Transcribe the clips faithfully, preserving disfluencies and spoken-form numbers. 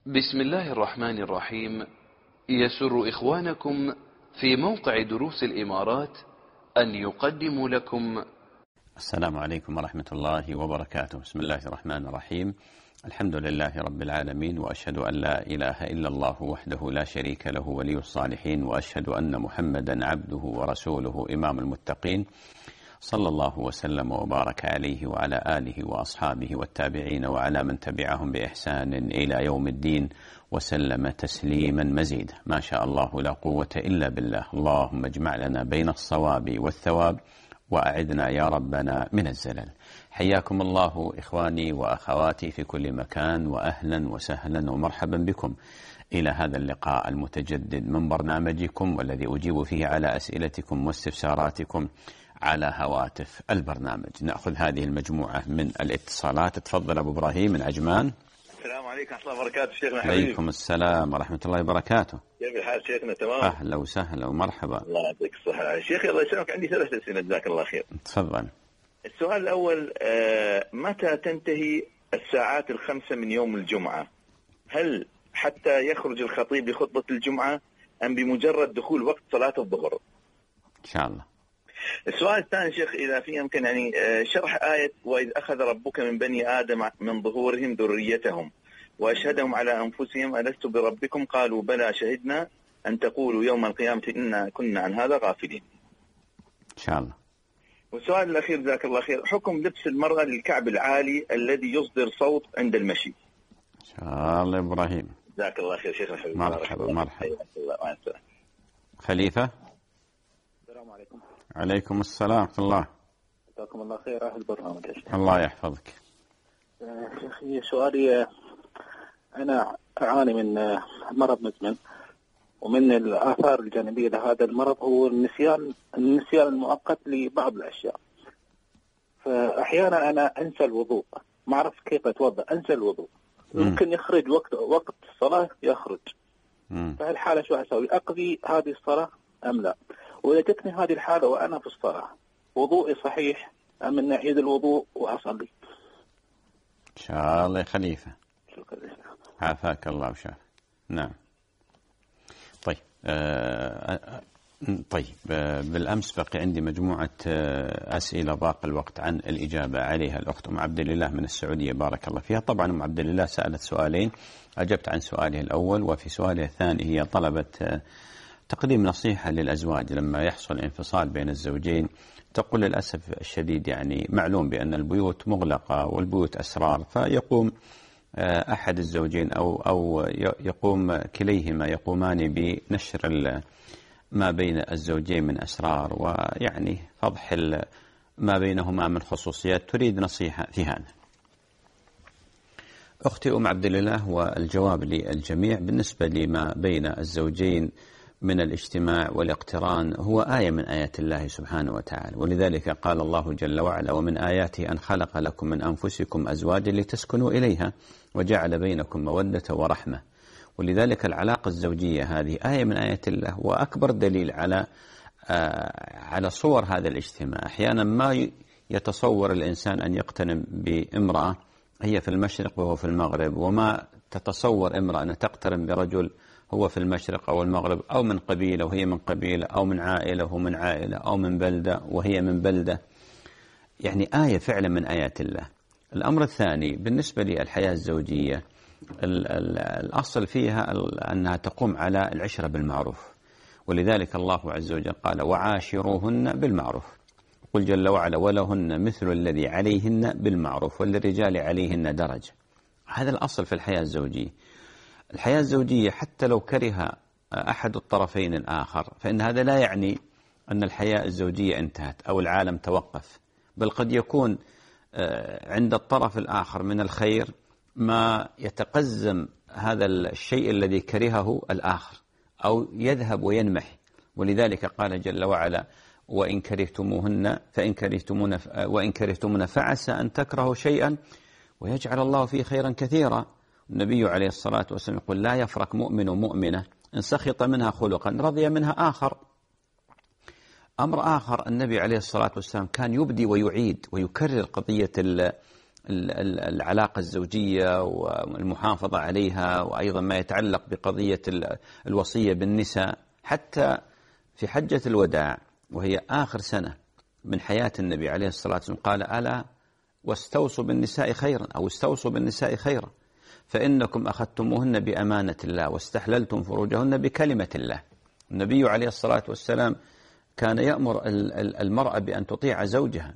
بسم الله الرحمن الرحيم. يسر إخوانكم في موقع دروس الإمارات أن يقدموا لكم. السلام عليكم ورحمة الله وبركاته. بسم الله الرحمن الرحيم. الحمد لله رب العالمين، وأشهد أن لا إله إلا الله وحده لا شريك له ولي الصالحين، وأشهد أن محمدا عبده ورسوله إمام المتقين، صلى الله وسلم وبارك عليه وعلى آله وأصحابه والتابعين وعلى من تبعهم بإحسان إلى يوم الدين، وسلم تسليما مزيدا. ما شاء الله لا قوة إلا بالله. اللهم اجمع لنا بين الصواب والثواب، وأعدنا يا ربنا من الزلل. حياكم الله إخواني وأخواتي في كل مكان، وأهلا وسهلا ومرحبا بكم إلى هذا اللقاء المتجدد من برنامجكم، والذي أجيب فيه على أسئلتكم واستفساراتكم على هواتف البرنامج. نأخذ هذه المجموعة من الاتصالات. تفضل أبو إبراهيم من عجمان. السلام عليكم ورحمة الله وبركاته شيخنا حبيبي. عليكم السلام ورحمة الله وبركاته. كيف الحال شيخنا؟ تمام. أهلا وسهلا ومرحبا. الله يعطيك الصحة شيخي. الله يسلمك. عندي ثلاث أسئلة جزاك الله خير. تفضل. السؤال الأول، آه متى تنتهي الساعات الخمسة من يوم الجمعة؟ هل حتى يخرج الخطيب لخطبة الجمعة أم بمجرد دخول وقت صلاة الظهر؟ إن شاء الله. السؤال الثاني شيخ، إذا في يمكن يعني شرح آية وإذ أخذ ربك من بني آدم من ظهورهم ذريتهم وأشهدهم على أنفسهم ألست بربكم قالوا بلى شهدنا أن تقولوا يوم القيامة إنا كنا عن هذا غافلين. إن شاء الله. والسؤال الأخير جزاك الله خير، حكم لبس المرأة للكعب العالي الذي يصدر صوت عند المشي. إن شاء الله إبراهيم. جزاك الله خير شيخنا حبيبي. مرحبا مرحبا. مع السلامة. خليفة. السلام عليكم. عليكم السلام ورحمة الله. جزاكم الله خير. أهل البرنامج يا شيخ. الله يحفظك. شيخي سؤالي، أنا أعاني من مرض مزمن، ومن الآثار الجانبية لهذا المرض هو النسيان النسيان المؤقت لبعض الأشياء. فأحيانا أنا أنسى الوضوء، ما أعرف كيف أتوضأ، أنسى الوضوء. ممكن يخرج وقت وقت الصلاة يخرج. فهالحالة شو أسوي؟ أقضي هذه الصلاة أم لا؟ وإذا جتني هذه الحالة وأنا في الصلاة، وضوئي صحيح أم أن أعيد الوضوء وأصلي؟ إن شاء الله يا خليفة. شكرا. عافاك الله وشافك. نعم. طيب آه طيب آه بالأمس بقي عندي مجموعة آه أسئلة ضاق الوقت عن الإجابة عليها. الأخت أم عبد الله من السعودية بارك الله فيها. طبعا أم عبد الله سألت سؤالين، أجبت عن سؤاله الأول، وفي سؤالها الثاني هي طلبت آه تقديم نصيحة للأزواج لما يحصل انفصال بين الزوجين. تقول للأسف الشديد يعني معلوم بأن البيوت مغلقة والبيوت أسرار، فيقوم أحد الزوجين أو أو يقوم كليهما يقومان بنشر ما بين الزوجين من أسرار، ويعني فضح ما بينهما من خصوصيات. تريد نصيحة في هذا. أختي أم عبد الله، والجواب للجميع بالنسبة لما بين الزوجين من الاجتماع والاقتران هو آية من آيات الله سبحانه وتعالى، ولذلك قال الله جل وعلا: ومن آياته أن خلق لكم من أنفسكم أزواجا لتسكنوا إليها وجعل بينكم مودة ورحمة. ولذلك العلاقة الزوجية هذه آية من آيات الله، وأكبر دليل على آه على صور هذا الاجتماع. أحيانا ما يتصور الإنسان أن يقترن بامرأة هي في المشرق وهو في المغرب، وما تتصور امرأة أن تقترن برجل هو في المشرق أو المغرب، أو من قبيلة وهي من قبيلة، أو من عائلة وهو من عائلة، أو من بلدة وهي من بلدة. يعني آية فعلا من آيات الله. الأمر الثاني بالنسبة للحياة الزوجية، الأصل فيها أنها تقوم على العشرة بالمعروف، ولذلك الله عز وجل قال: وعاشروهن بالمعروف. قل جل وعلا: ولهن مثل الذي عليهن بالمعروف وللرجال عليهن درجة. هذا الأصل في الحياة الزوجية. الحياة الزوجية حتى لو كره أحد الطرفين الآخر، فإن هذا لا يعني أن الحياة الزوجية انتهت أو العالم توقف، بل قد يكون عند الطرف الآخر من الخير ما يتقزم هذا الشيء الذي كرهه الآخر أو يذهب وينمح. ولذلك قال جل وعلا: وإن كرهتموهن فإن كرهتمون وإن كرهتمون فعسى أن تكرهوا شيئا ويجعل الله فيه خيرا كثيرا. النبي عليه الصلاة والسلام يقول: لا يفرق مؤمن مؤمنة إن سخط منها خلقا رضي منها آخر. أمر آخر، النبي عليه الصلاة والسلام كان يبدي ويعيد ويكرر قضية العلاقة الزوجية والمحافظة عليها، وأيضا ما يتعلق بقضية الوصية بالنساء. حتى في حجة الوداع وهي آخر سنة من حياة النبي عليه الصلاة والسلام قال: ألا واستوصوا بالنساء خيرا، أو استوصوا بالنساء خيرا، فإنكم أخذتموهن بأمانة الله واستحللتم فروجهن بكلمة الله. النبي عليه الصلاة والسلام كان يأمر المرأة بأن تطيع زوجها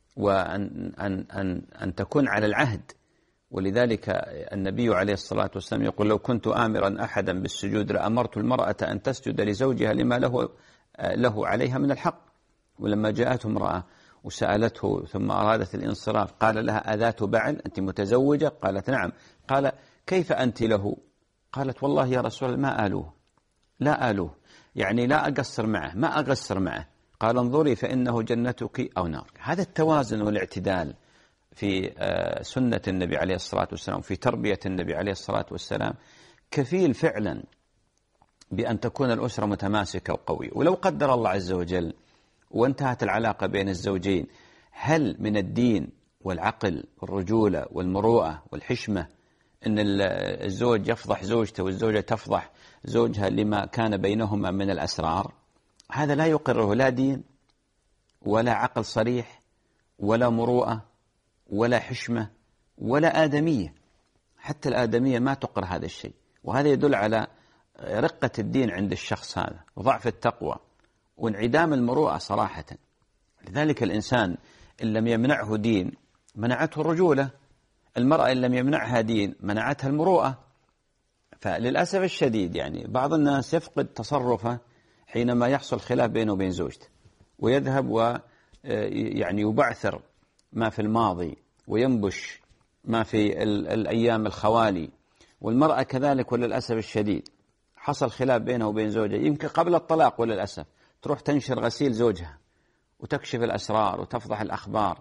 وأن أن أن أن تكون على العهد. ولذلك النبي عليه الصلاة والسلام يقول: لو كنت آمرا أحدا بالسجود لأمرت المرأة أن تسجد لزوجها لما له له عليها من الحق. ولما جاءته امرأة وسألته ثم أرادت الانصراف قال لها: أذات بعل؟ أنت متزوجة؟ قالت: نعم. قال: كيف أنت له؟ قالت: والله يا رسول الله ما آلوه، لا آلوه، يعني لا أقصر معه، ما أقصر معه. قال: انظري فإنه جنتك أو نار. هذا التوازن والاعتدال في سنة النبي عليه الصلاة والسلام، في تربية النبي عليه الصلاة والسلام، كفيل فعلا بأن تكون الأسرة متماسكة وقوية. ولو قدر الله عز وجل وانتهت العلاقة بين الزوجين، هل من الدين والعقل والرجولة والمروءة والحشمة أن الزوج يفضح زوجته والزوجة تفضح زوجها لما كان بينهما من الأسرار؟ هذا لا يقرره لا دين ولا عقل صريح ولا مروءة ولا حشمة ولا آدمية. حتى الآدمية ما تقر هذا الشيء. وهذا يدل على رقة الدين عند الشخص هذا، وضعف التقوى، وانعدام المروءة صراحة. لذلك الإنسان إن لم يمنعه دين منعته الرجولة، المرأة إن لم يمنعها دين منعتها المروءة. فللأسف الشديد يعني بعض الناس يفقد تصرفه حينما يحصل خلاف بينه وبين زوجته، ويذهب ويعني يبعثر ما في الماضي وينبش ما في الأيام الخوالي. والمرأة كذلك، وللأسف الشديد حصل خلاف بينه وبين زوجها يمكن قبل الطلاق، وللأسف تروح تنشر غسيل زوجها وتكشف الأسرار وتفضح الأخبار.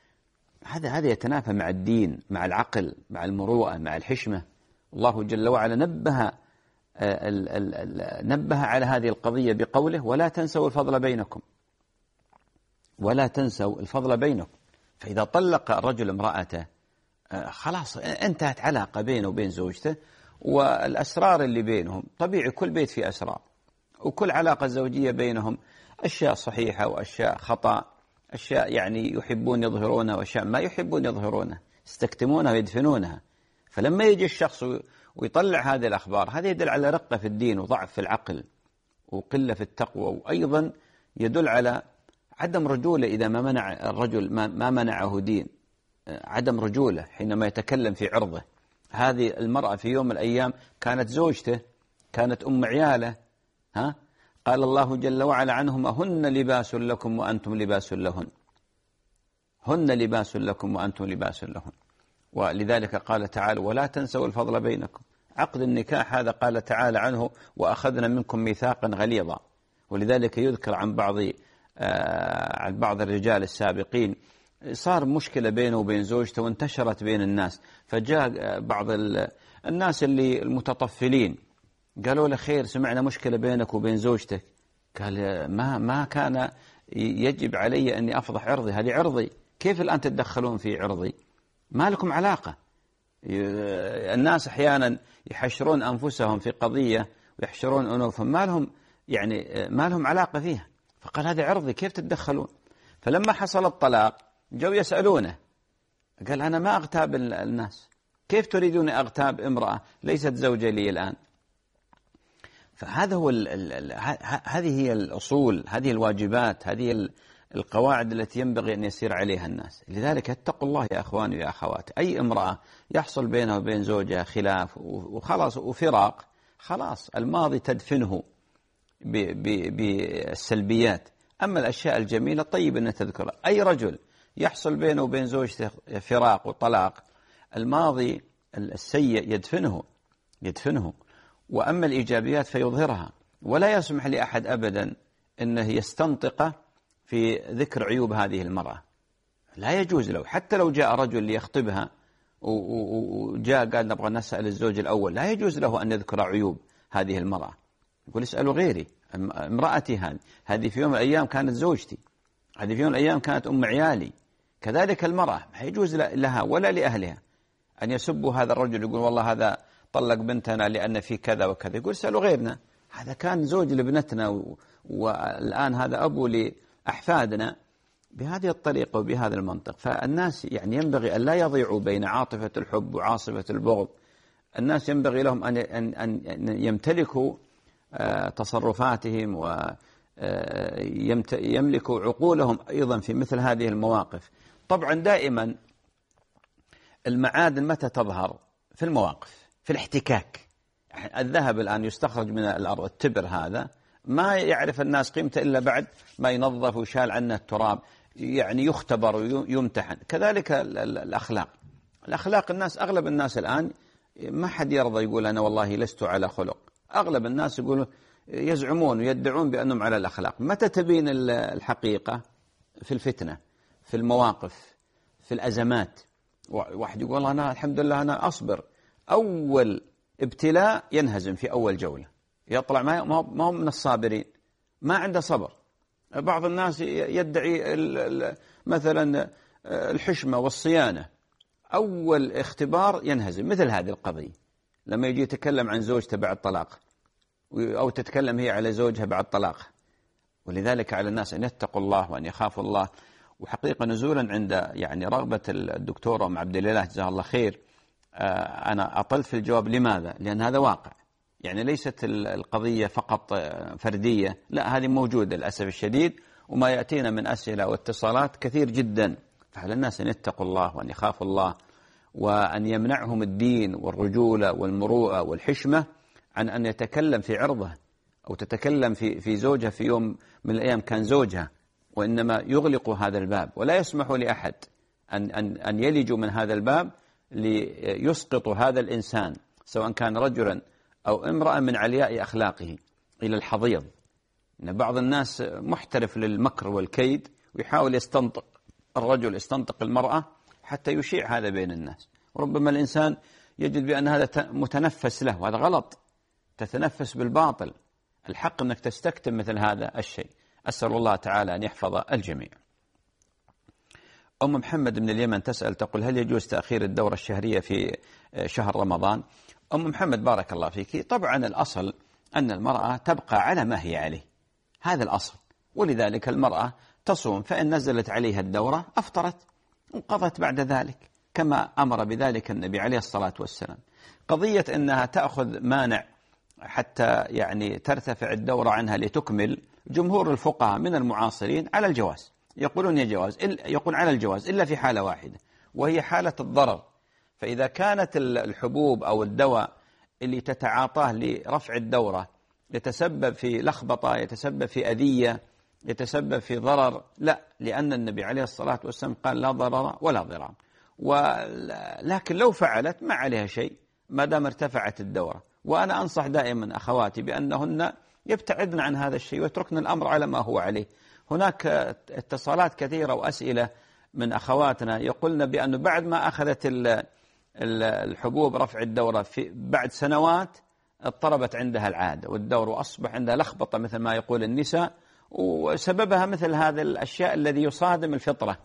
هذا هذا يتنافى مع الدين، مع العقل، مع المروءة، مع الحشمة. الله جل وعلا نبه نبه على هذه القضية بقوله: ولا تنسوا الفضل بينكم، ولا تنسوا الفضل بينكم. فإذا طلق الرجل امرأته خلاص انتهت علاقة بينه وبين زوجته، والأسرار اللي بينهم طبيعي كل بيت فيه أسرار، وكل علاقة زوجية بينهم أشياء صحيحة وأشياء خطأ، أشياء يعني يحبون يظهرونها وأشياء ما يحبون يظهرونها، يستكتمونها ويدفنونها. فلما يجي الشخص ويطلع هذه الأخبار، هذا يدل على رقة في الدين وضعف في العقل وقلة في التقوى، وأيضا يدل على عدم رجولة إذا ما منع الرجل ما منعه دين، عدم رجولة حينما يتكلم في عرضه. هذه المرأة في يوم من الأيام كانت زوجته، كانت أم عياله، ها؟ قال الله جل وعلا عنهما: هن لباس لكم وأنتم لباس لهن، هن لباس لكم وأنتم لباس لهن. ولذلك قال تعالى: ولا تنسوا الفضل بينكم. عقد النكاح هذا قال تعالى عنه: وأخذنا منكم ميثاقا غليظا. ولذلك يذكر عن بعض آه عن بعض الرجال السابقين صار مشكلة بينه وبين زوجته وانتشرت بين الناس، فجاء بعض الناس اللي المتطفلين قالوا له: خير، سمعنا مشكلة بينك وبين زوجتك. قال: ما ما كان يجب علي أني أفضح عرضي، هذه عرضي، كيف الآن تتدخلون في عرضي؟ ما لكم علاقة. الناس أحيانا يحشرون أنفسهم في قضية ويحشرون أنوفهم ما لهم يعني ما لهم علاقة فيها. فقال: هذا عرضي، كيف تتدخلون؟ فلما حصل الطلاق جو يسألونه، قال: أنا ما أغتاب الناس، كيف تريدون أغتاب امرأة ليست زوجة لي الآن؟ فهذا هو ال ال هذه هي الأصول، هذه الواجبات، هذه القواعد التي ينبغي أن يسير عليها الناس. لذلك اتقوا الله يا أخواني ويا أخواتي. أي امرأة يحصل بينها وبين زوجها خلاف وخلاص وفراق، خلاص الماضي تدفنه بالسلبيات. أما الأشياء الجميلة طيب أن تذكرها. أي رجل يحصل بينه وبين زوجته فراق وطلاق، الماضي السيء يدفنه يدفنه وأما الإيجابيات فيظهرها. ولا يسمح لأحد أبدا أنه يستنطق في ذكر عيوب هذه المرأة، لا يجوز له. حتى لو جاء رجل ليخطبها وجاء قال: نبغى نسأل الزوج الأول، لا يجوز له أن يذكر عيوب هذه المرأة. يقول: اسألوا غيري، امرأتي هذه هذه في يوم من الأيام كانت زوجتي، هذه في يوم من الأيام كانت أم عيالي، كذلك المرأة ما يجوز لها ولا لأهلها أن يسبوا هذا الرجل، يقول والله هذا طلق بنتنا لأن في كذا وكذا، يقول سألوا غيرنا، هذا كان زوج لابنتنا والآن هذا أبو لأحفادنا، بهذه الطريقة وبهذا المنطق. فالناس يعني ينبغي أن لا يضيعوا بين عاطفة الحب وعاصفة البغض. الناس ينبغي لهم أن أن يمتلكوا تصرفاتهم ويملكوا عقولهم أيضا في مثل هذه المواقف. طبعا دائما المعادن متى تظهر؟ في المواقف، في الاحتكاك. الذهب الآن يستخرج من الأرض، التبر هذا ما يعرف الناس قيمته إلا بعد ما ينظف ويشال عنه التراب، يعني يختبر ويمتحن. كذلك الأخلاق، الأخلاق الناس أغلب الناس الآن ما حد يرضى يقول أنا والله لست على خلق. أغلب الناس يقولوا يزعمون ويدعون بأنهم على الأخلاق. متى تبين الحقيقة؟ في الفتنة، في المواقف، في الأزمات. واحد يقول والله أنا الحمد لله أنا أصبر، أول ابتلاء ينهزم في أول جولة، يطلع ما هو من الصابرين، ما عنده صبر. بعض الناس يدعي مثلا الحشمة والصيانة، أول اختبار ينهزم. مثل هذه القضية لما يجي يتكلم عن زوجته بعد طلاق، أو تتكلم هي على زوجها بعد طلاق. ولذلك على الناس أن يتقوا الله وأن يخافوا الله. وحقيقة نزولا عند يعني رغبة الدكتور أم عبد الله جزاه الله خير، أنا أطلت في الجواب. لماذا؟ لأن هذا واقع، يعني ليست القضية فقط فردية، لا، هذه موجودة للأسف الشديد، وما يأتينا من أسئلة واتصالات كثير جدا. فعلى الناس أن يتقوا الله وأن يخافوا الله، وأن يمنعهم الدين والرجولة والمروءة والحشمة عن أن يتكلم في عرضه أو تتكلم في في زوجها في يوم من الأيام كان زوجها، وإنما يغلقوا هذا الباب ولا يسمحوا لأحد أن أن أن يلجوا من هذا الباب ليسقطوا هذا الإنسان سواء كان رجلا أو امرأة من علياء أخلاقه إلى الحضيض. إن بعض الناس محترف للمكر والكيد، ويحاول يستنطق الرجل يستنطق المرأة حتى يشيع هذا بين الناس. وربما الإنسان يجد بأن هذا متنفس له، وهذا غلط، تتنفس بالباطل. الحق أنك تستكتم مثل هذا الشيء. أسأل الله تعالى أن يحفظ الجميع. أم محمد من اليمن تسأل تقول هل يجوز تأخير الدورة الشهرية في شهر رمضان؟ أم محمد بارك الله فيك، طبعا الأصل أن المرأة تبقى على ما هي عليه، هذا الأصل. ولذلك المرأة تصوم، فإن نزلت عليها الدورة أفطرت وقضت بعد ذلك، كما أمر بذلك النبي عليه الصلاة والسلام. قضية أنها تأخذ مانع حتى يعني ترتفع الدورة عنها لتكمل، جمهور الفقهاء من المعاصرين على الجواز، يقولون يجواز، يقول على الجواز إلا في حالة واحدة، وهي حالة الضرر. فإذا كانت الحبوب أو الدواء اللي تتعاطاه لرفع الدورة يتسبب في لخبطة، يتسبب في أذية، يتسبب في ضرر، لا، لأن النبي عليه الصلاة والسلام قال لا ضرر ولا ضرار. ولكن لو فعلت ما عليها شيء ما دام ارتفعت الدورة. وأنا أنصح دائما أخواتي بأنهن يبتعدن عن هذا الشيء ويتركن الأمر على ما هو عليه. هناك اتصالات كثيرة وأسئلة من أخواتنا يقولن بأنه بعد ما أخذت الحبوب رفع الدورة في بعد سنوات اضطربت عندها العادة والدور، وأصبح عندها لخبطة مثل ما يقول النساء، وسببها مثل هذه الأشياء الذي يصادم الفطرة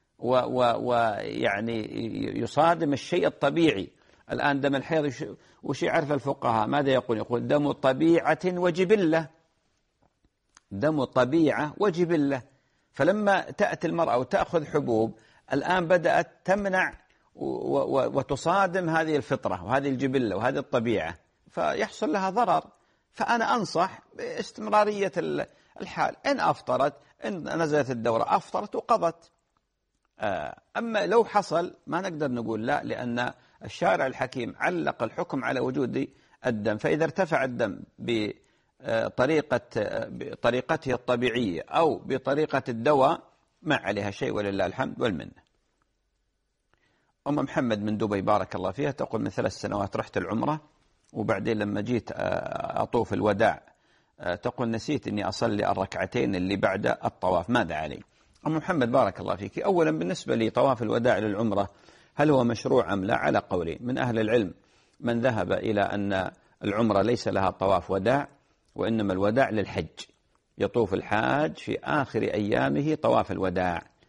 ويعني يصادم الشيء الطبيعي. الآن دم الحيض وش يعرف الفقهاء ماذا يقول؟ يقول دم طبيعة وجبلة، دم طبيعة وجبلة. فلما تأتي المرأة وتأخذ حبوب الآن بدأت تمنع وتصادم هذه الفطرة وهذه الجبلة وهذه الطبيعة، فيحصل لها ضرر. فأنا أنصح باستمرارية الحال، إن أفطرت، إن نزلت الدورة أفطرت وقضت. أما لو حصل ما نقدر نقول لا، لأن الشارع الحكيم علق الحكم على وجود الدم، فإذا ارتفع الدم بطريقة بطريقته الطبيعية أو بطريقة الدواء ما عليها شيء، ولله الحمد والمنة. أم محمد من دبي بارك الله فيها تقول من ثلاث سنوات رحت العمرة، وبعدين لما جيت أطوف الوداع تقول نسيت أني أصلي الركعتين اللي بعد الطواف، ماذا علي؟ أم محمد بارك الله فيك، أولا بالنسبة لطواف الوداع للعمرة هل هو مشروع أم لا؟ على قولين من أهل العلم، من ذهب إلى أن العمرة ليس لها طواف وداع، وإنما الوداع للحج، يطوف الحاج في آخر أيامه طواف الوداع.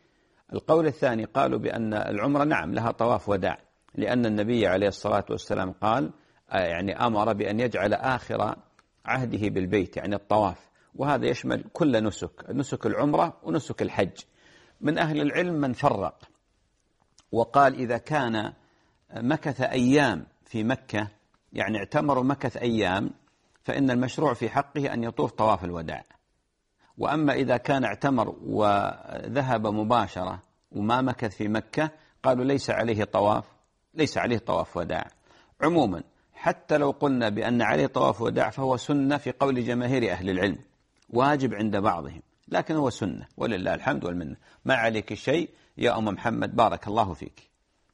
القول الثاني قالوا بأن العمرة نعم لها طواف وداع، لأن النبي عليه الصلاة والسلام قال يعني أمر بأن يجعل آخر عهده بالبيت يعني الطواف، وهذا يشمل كل نسك، نسك العمرة ونسك الحج. من أهل العلم من فرق وقال إذا كان مكث أيام في مكة يعني اعتمر مكث أيام فإن المشروع في حقه أن يطوف طواف الوداع. وأما إذا كان اعتمر وذهب مباشرة وما مكث في مكة قالوا ليس عليه طواف ليس عليه طواف وداع. عموما حتى لو قلنا بأن عليه طواف وداع فهو سنة في قول جماهير أهل العلم، واجب عند بعضهم لكن هو سنة ولله الحمد والمنة. ما عليك شيء يا أم محمد، بارك الله فيك.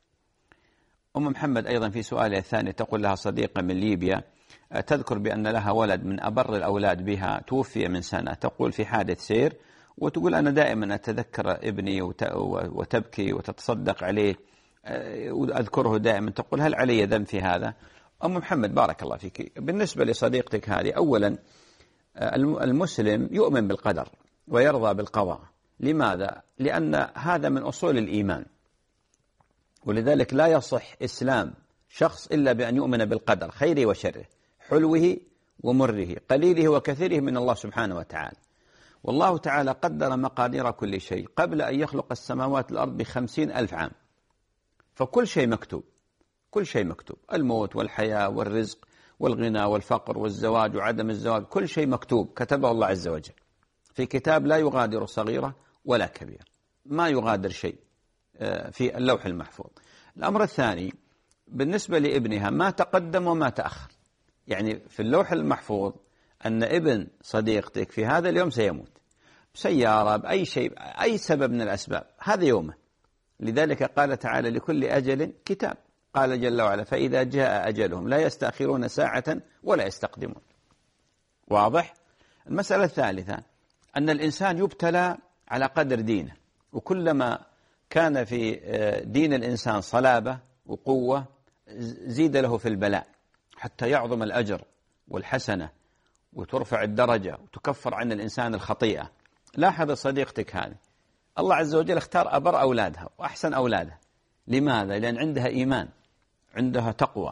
أم محمد أيضا في سؤالها الثاني تقول لها صديقة من ليبيا تذكر بأن لها ولد من أبر الأولاد بها توفي من سنة، تقول في حادث سير، وتقول أنا دائما أتذكر ابني وتبكي وتتصدق عليه وأذكره دائما. تقول هل علي ذنب في هذا؟ أم محمد بارك الله فيك، بالنسبة لصديقتك هذه أولا المسلم يؤمن بالقدر ويرضى بالقضاء. لماذا؟ لأن هذا من أصول الإيمان، ولذلك لا يصح إسلام شخص إلا بأن يؤمن بالقدر خيره وشره، حلوه ومره، قليله وكثيره من الله سبحانه وتعالى. والله تعالى قدر مقادير كل شيء قبل أن يخلق السماوات والأرض بخمسين ألف عام، فكل شيء مكتوب، كل شيء مكتوب، الموت والحياة والرزق والغنى والفقر والزواج وعدم الزواج، كل شيء مكتوب كتبه الله عز وجل في كتاب لا يغادر صغيرة ولا كبيرة، ما يغادر شيء في اللوح المحفوظ. الأمر الثاني بالنسبة لابنها ما تقدم وما تأخر، يعني في اللوح المحفوظ أن ابن صديقتك في هذا اليوم سيموت بسيارة بأي شيء، أي سبب من الأسباب، هذا يومه. لذلك قال تعالى لكل أجل كتاب، قال جل وعلا فإذا جاء أجلهم لا يستأخرون ساعة ولا يستقدمون. واضح؟ المسألة الثالثة أن الإنسان يبتلى على قدر دينه، وكلما كان في دين الإنسان صلابة وقوة زيد له في البلاء حتى يعظم الأجر والحسنة وترفع الدرجة وتكفر عن الإنسان الخطيئة. لاحظ صديقتك هذه الله عز وجل اختار أبر أولادها وأحسن أولادها. لماذا؟ لأن عندها إيمان، عندها تقوى،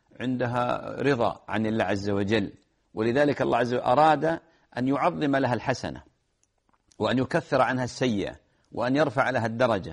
عندها رضا عن الله عز وجل، ولذلك الله عز وجل أراد أن يعظم لها الحسنة وأن يكثر عنها السيئة وأن يرفع لها الدرجة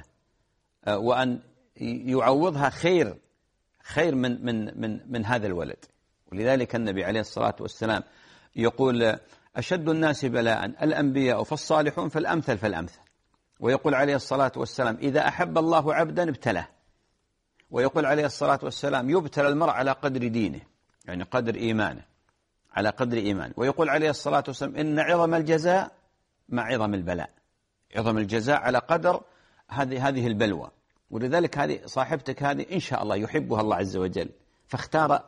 وأن يعوضها خير خير من من من من هذا الولد. ولذلك النبي عليه الصلاة والسلام يقول أشد الناس بلاء الأنبياء فالصالحون فالأمثل فالأمثل. ويقول عليه الصلاة والسلام إذا أحب الله عبدا ابتلاه. ويقول عليه الصلاة والسلام يبتلى المرء على قدر دينه، يعني قدر إيمانه، على قدر إيمانه. ويقول عليه الصلاة والسلام إن عظم الجزاء مع عظم البلاء، عظم الجزاء على قدر هذه هذه البلوى. ولذلك هذه صاحبتك هذه إن شاء الله يحبها الله عز وجل فاختار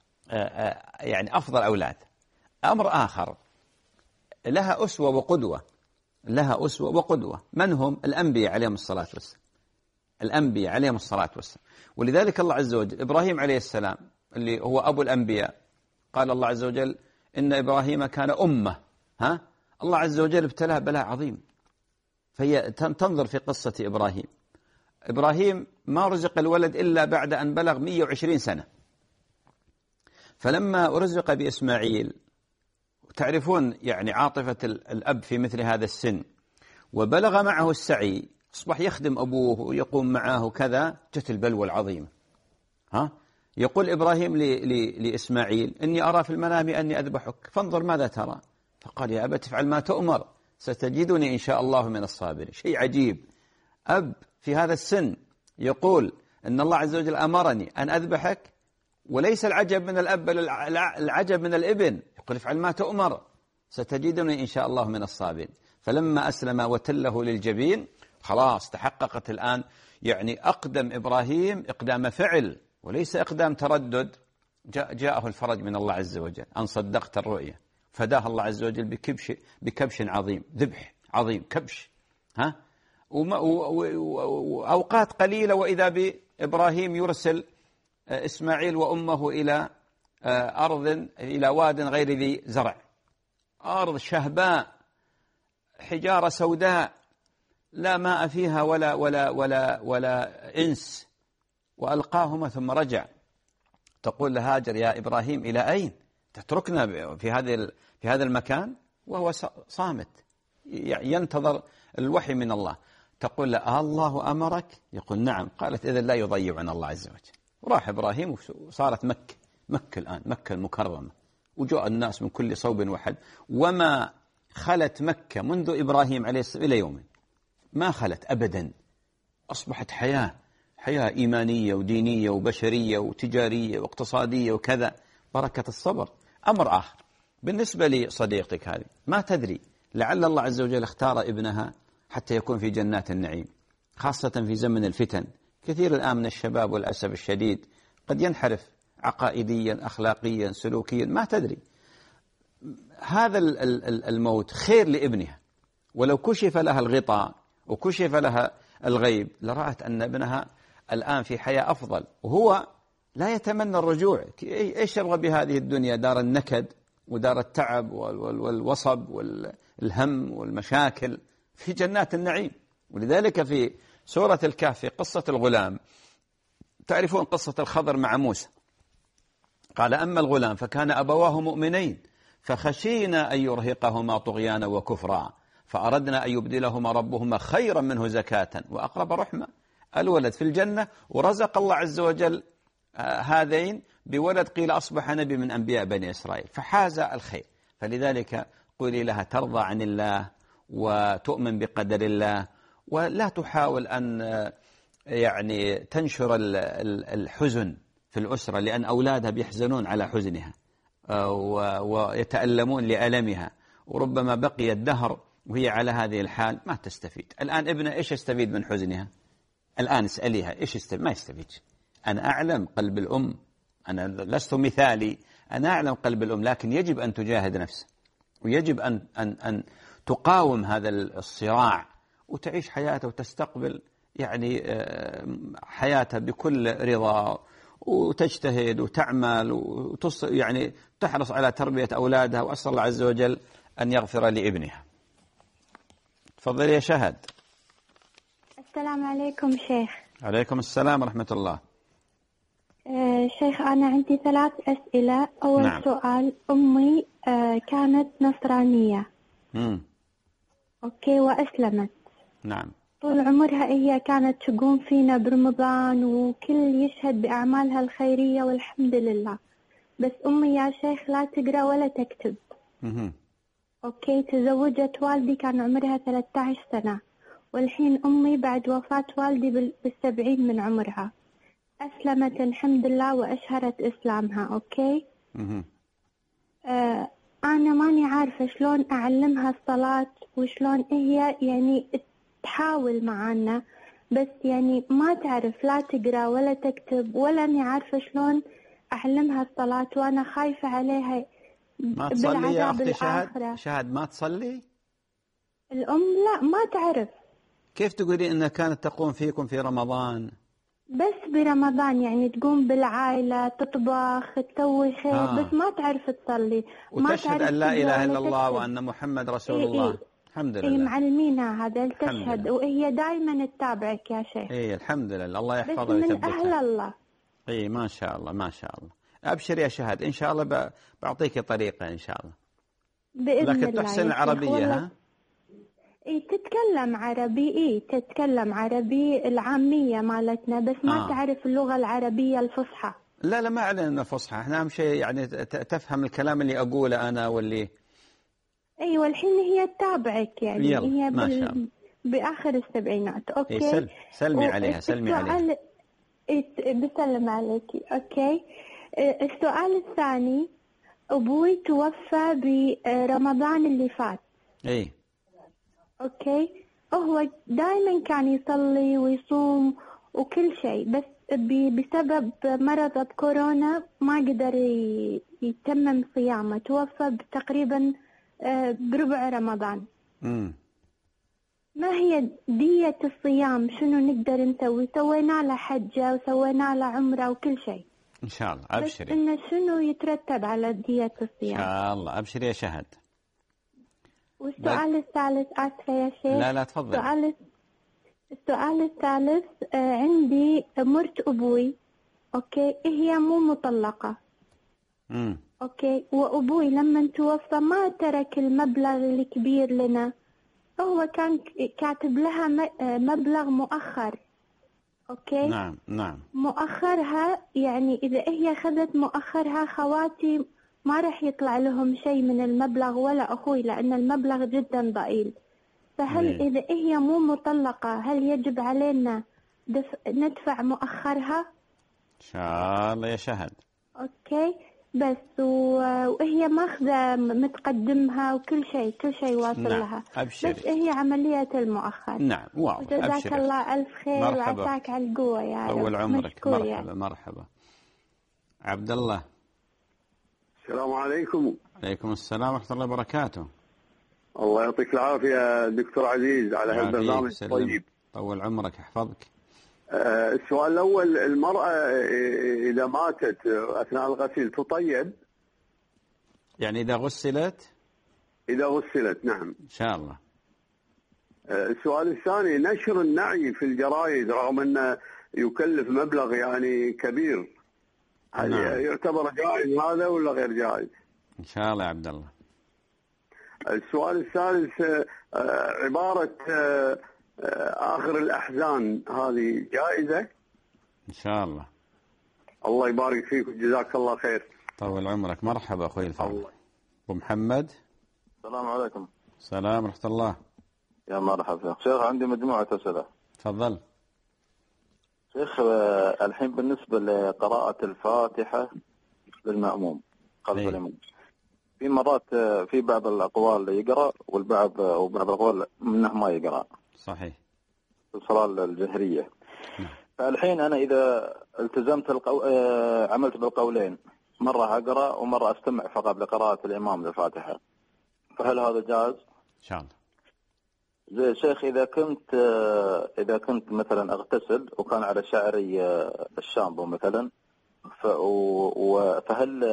يعني أفضل أولاد. أمر آخر لها أسوة وقدوة، لها أسوة وقدوة، من هم؟ الأنبياء عليهم الصلاة والسلام، الأنبياء عليهم الصلاة والسلام. ولذلك الله عز وجل إبراهيم عليه السلام اللي هو أبو الأنبياء قال الله عز وجل إن إبراهيم كان أمة، ها الله عز وجل ابتلاه بلاء عظيم. فهي تنظر في قصة إبراهيم، إبراهيم ما رزق الولد إلا بعد أن بلغ مئة وعشرين سنة، فلما رزق بإسماعيل تعرفون يعني عاطفة الأب في مثل هذا السن، وبلغ معه السعي أصبح يخدم أبوه ويقوم معه كذا، جت البلوى العظيمة. ها يقول إبراهيم لإسماعيل إني أرى في المنام أني أذبحك فانظر ماذا ترى. فقال يا أبت افعل ما تؤمر ستجدني إن شاء الله من الصابرين. شيء عجيب، أب في هذا السن يقول إن الله عز وجل أمرني أن أذبحك، وليس العجب من الأب بل العجب من الابن، يقول افعل ما تؤمر ستجدني إن شاء الله من الصابرين. فلما أسلم وتله للجبين خلاص تحققت الآن يعني أقدم إبراهيم إقدام فعل وليس إقدام تردد. جاء جاءه الفرج من الله عز وجل أن صدقت الرؤيا، فداه الله عز وجل بكبش بكبش عظيم، ذبح عظيم، كبش. ها وأوقات قليلة وإذا بإبراهيم يرسل إسماعيل وأمه إلى أرض إلى واد غير ذي زرع، أرض شهباء، حجارة سوداء، لا ماء فيها ولا ولا ولا ولا إنس، وألقاهما ثم رجع. تقول لهاجر يا إبراهيم إلى أين؟ تتركنا في هذه في هذا المكان؟ وهو صامت ينتظر الوحي من الله. تقول له الله أمرك؟ يقول نعم. قالت إذن لا يضيعنا الله عز وجل. وراح إبراهيم وصارت مكة مكة الآن مكة المكرمة، وجاء الناس من كل صوب وحد، وما خلت مكة منذ إبراهيم عليه السلام إلى يوم، ما خلت أبدا. أصبحت حياة حياة إيمانية ودينية وبشرية وتجارية واقتصادية وكذا، بركة الصبر. أمر آخر بالنسبة لصديقتك هذه، ما تدري لعل الله عز وجل اختار ابنها حتى يكون في جنات النعيم، خاصة في زمن الفتن. كثير الآن من الشباب والأسف الشديد قد ينحرف عقائديا أخلاقيا سلوكيا، ما تدري. هذا الموت خير لابنها، ولو كشف لها الغطاء وكشف لها الغيب لرأت أن ابنها الآن في حياة أفضل، وهو لا يتمنى الرجوع. إيش يبغى بهذه الدنيا؟ دار النكد ودار التعب والوصب والهم والمشاكل، في جنات النعيم. ولذلك في سورة الكهف في قصة الغلام، تعرفون قصة الخضر مع موسى، قال أما الغلام فكان أبواه مؤمنين فخشينا أن يرهقهما طغيانا وكفرا فأردنا أن يبدلهما ربهما خيرا منه زكاة وأقرب رحمة. الولد في الجنة، ورزق الله عز وجل هذين بولد قيل أصبح نبي من أنبياء بني إسرائيل، فحاز الخير. فلذلك قولي لها ترضى عن الله وتؤمن بقدر الله، ولا تحاول أن يعني تنشر الحزن في الأسرة، لأن أولادها بيحزنون على حزنها ويتألمون لألمها، وربما بقي الدهر وهي على هذه الحال ما تستفيد. الآن ابنها إيش يستفيد من حزنها؟ الآن اسأليها إيش يستفيد؟ ما يستفيد. أنا أعلم قلب الأم، أنا لست مثالي، أنا أعلم قلب الأم، لكن يجب أن تجاهد نفسها، ويجب أن أن أن تقاوم هذا الصراع وتعيش حياتها وتستقبل يعني حياتها بكل رضا، وتجتهد وتعمل وتص يعني تحرص على تربية أولادها، وأسأل الله عز وجل أن يغفر لابنها. تفضل يا شهد. السلام عليكم شيخ. عليكم السلام ورحمة الله. آه شيخ أنا عندي ثلاث أسئلة. أول نعم. سؤال، أمي آه كانت نصرانية. مم. أوكي، وأسلمت. نعم. طول عمرها هي كانت تقوم فينا برمضان وكل يشهد بأعمالها الخيرية والحمد لله، بس أمي يا شيخ لا تقرأ ولا تكتب. مم. أوكي، تزوجت والدي كان عمرها ثلاثة عشر سنة، والحين أمي بعد وفاة والدي بالسبعين من عمرها. أسلمت الحمد لله وأشهرت إسلامها. أوكي. مم. آه أنا ماني عارفة شلون أعلمها الصلاة وشلون هي يعني تحاول معانا، بس يعني ما تعرف لا تقرأ ولا تكتب، ولا أني عارفة شلون أعلمها الصلاة، وأنا خايفة عليها ما تصلي يا أختي شهد؟ شهد ما تصلي؟ الأم لا ما تعرف. كيف تقولي إنها كانت تقوم فيكم في رمضان؟ بس برمضان يعني تقوم بالعائلة، تطبخ، تسوي خير. آه. بس ما تعرف تصلي، وتشهد أن لا إله إلا الله وأن محمد رسول إيه الله. إيه. الحمد لله. إيه معلمينها هذا تشهد، وهي دائما تتابعك يا شيخ. إيه الحمد لله، الله يحفظها ويثبتها. من أهل الله. إيه ما شاء الله ما شاء الله. أبشر يا شهد، إن شاء الله بعطيك طريقة إن شاء الله. بإذن لكن الله. تحسن العربية ها؟ إيه تتكلم عربي، إيه تتكلم عربي العامية مالتنا، بس ما آه. تعرف اللغة العربية الفصحى. لا لا ما علينا إنه فصحى، إحنا أهم شيء يعني تفهم الكلام اللي أقوله أنا واللي. أيوة الحين هي تتابعك يعني. يلا. هي ما شاء الله. بآخر السبعينات. أوكي. إيه سل... سلمي عليها سلمي عليها. إيه بسلم عليكي. أوكي. السؤال الثاني، أبوي توفى برمضان اللي فات. إيه. أوكي. هو دائما كان يصلي ويصوم وكل شيء، بس بسبب مرض بكورونا ما قدر يتمم صيامه، توفى تقريبا بربع رمضان. مم. ما هي دية الصيام؟ شنو نقدر نسوي؟ سوينا له حجة وسوينا له عمرة وكل شيء. إن شاء الله أبشري. بس إنه شنو يترتب على دية الصيام؟ إن شاء الله أبشري يا شهد. والسؤال الثالث، آسفة يا شيخ. لا لا تفضل. السؤال السؤال الثالث، آه عندي مرت أبوي، أوكي، هي مو مطلقة. مم. أوكي، وأبوي لما توفى ما ترك المبلغ الكبير لنا، هو كان كاتب لها مبلغ مؤخر. أوكي. نعم نعم. مؤخرها يعني إذا هي أخذت مؤخرها خواتي ما راح يطلع لهم شيء من المبلغ ولا أخوي، لأن المبلغ جدا ضئيل. فهل مم. إذا هي مو مطلقة هل يجب علينا دفع ندفع مؤخرها؟ إن شاء الله يا شهد. أوكي، بس وهي ماخذة متقدمها وكل شيء كل شيء واصل نعم. لها. أبشري. بس هي عملية المؤخر. نعم واضح. جزاك الله ألف خير وعساك على القوة يا رب. طول عمرك. مرحبا يعني. مرحبا. عبد الله. السلام عليكم. عليكم السلام ورحمة الله وبركاته. الله يعطيك العافية دكتور عزيز على هالبرنامج الطيب. طول عمرك يحفظك. آه السؤال الأول، المرأة إذا ماتت أثناء الغسيل تطيب؟ يعني إذا غسلت؟ إذا غسلت نعم. إن شاء الله. آه السؤال الثاني، نشر النعي في الجرائد رغم أنه يكلف مبلغ يعني كبير، هل نعم. يعتبر جائز هذا ولا غير جائز؟ إن شاء الله يا عبد الله. السؤال الثالث، آه عبارة آه آخر الأحزان هذه جائزة؟ إن شاء الله. الله يبارك فيك وجزاك الله خير. طول عمرك. مرحبا أخوي الفاضل. أبو محمد. السلام عليكم. السلام ورحمة الله. يا مرحبا شيخ، عندي مجموعة أسئلة. تفضل. شيخ الحين بالنسبة لقراءة الفاتحة للمأموم خلف الإمام، في مرات في بعض الأقوال يقرأ والبعض وبعض الأقوال منه ما يقرأ. صحيح. في الصلاة الجهرية. نعم. فالحين أنا إذا التزمت القو... عملت بالقولين، مرة أقرأ ومرة أستمع فقط لقراءة الإمام للفاتحة، فهل هذا جائز؟ إن شاء الله. زي شيخ إذا كنت إذا كنت مثلا أغتسل وكان على شعري الشامبو مثلا، ف... و... فهل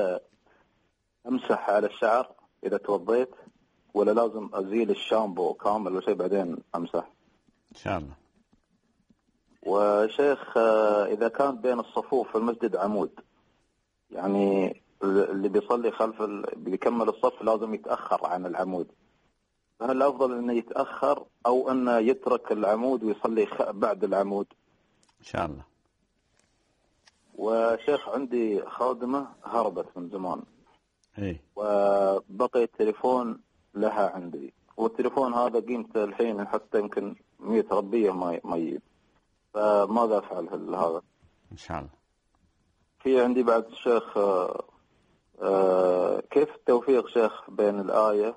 أمسح على الشعر إذا توضيت ولا لازم أزيل الشامبو كامل وشيء بعدين أمسح؟ إن شاء الله. وشيخ إذا كان بين الصفوف في المسجد عمود، يعني اللي بيصلي خلف ال... بيكمل الصف لازم يتأخر عن العمود، فهل الأفضل أنه يتأخر أو أنه يترك العمود ويصلي بعد العمود؟ إن شاء الله. وشيخ عندي خادمة هربت من زمان. إيه. وبقي التليفون لها عندي، والتليفون هذا قيمته الحين حتى يمكن مية ربية ما ما يجيب، فماذا أفعل هذا؟ إن شاء الله. في عندي بعد الشيخ آآ آآ كيف التوفيق شيخ بين الآية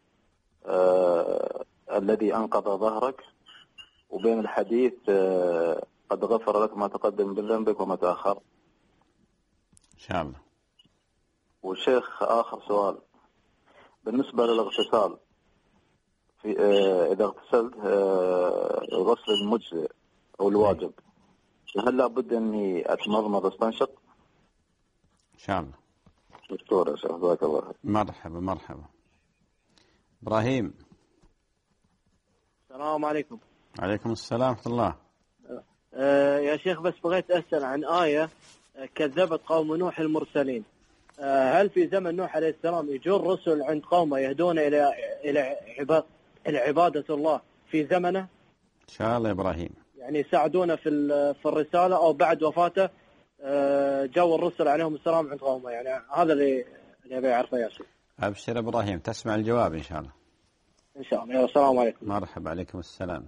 الذي أنقض ظهرك وبين الحديث قد غفر لك ما تقدم من ذنبك وما تأخر؟ إن شاء الله. والشيخ آخر سؤال، بالنسبة للاغتسال، في إذا اغتسلت غسل المجزئ أو الواجب، هل لابد أني أتمضمض واستنشق؟ إن شاء الله. دكتور يا شيخ جزاك الله خير. مرحبا مرحبا. إبراهيم. السلام عليكم. عليكم السلام ورحمة الله. أه يا شيخ بس بغيت أسأل عن آية كذبت قوم نوح المرسلين، أه هل في زمن نوح عليه السلام يجوا الرسل عند قومه يهدون إلى إلى عباد إلى عبادة الله في زمنه؟ إن شاء الله يا إبراهيم. يعني يساعدونه في في الرسالة أو بعد وفاته أه جو الرسل عليهم السلام عند قومه، يعني هذا اللي اللي أبي أعرفه يا شيخ. أبشر إبراهيم، تسمع الجواب إن شاء الله. إن شاء الله. السلام عليكم. مرحبا. عليكم السلام.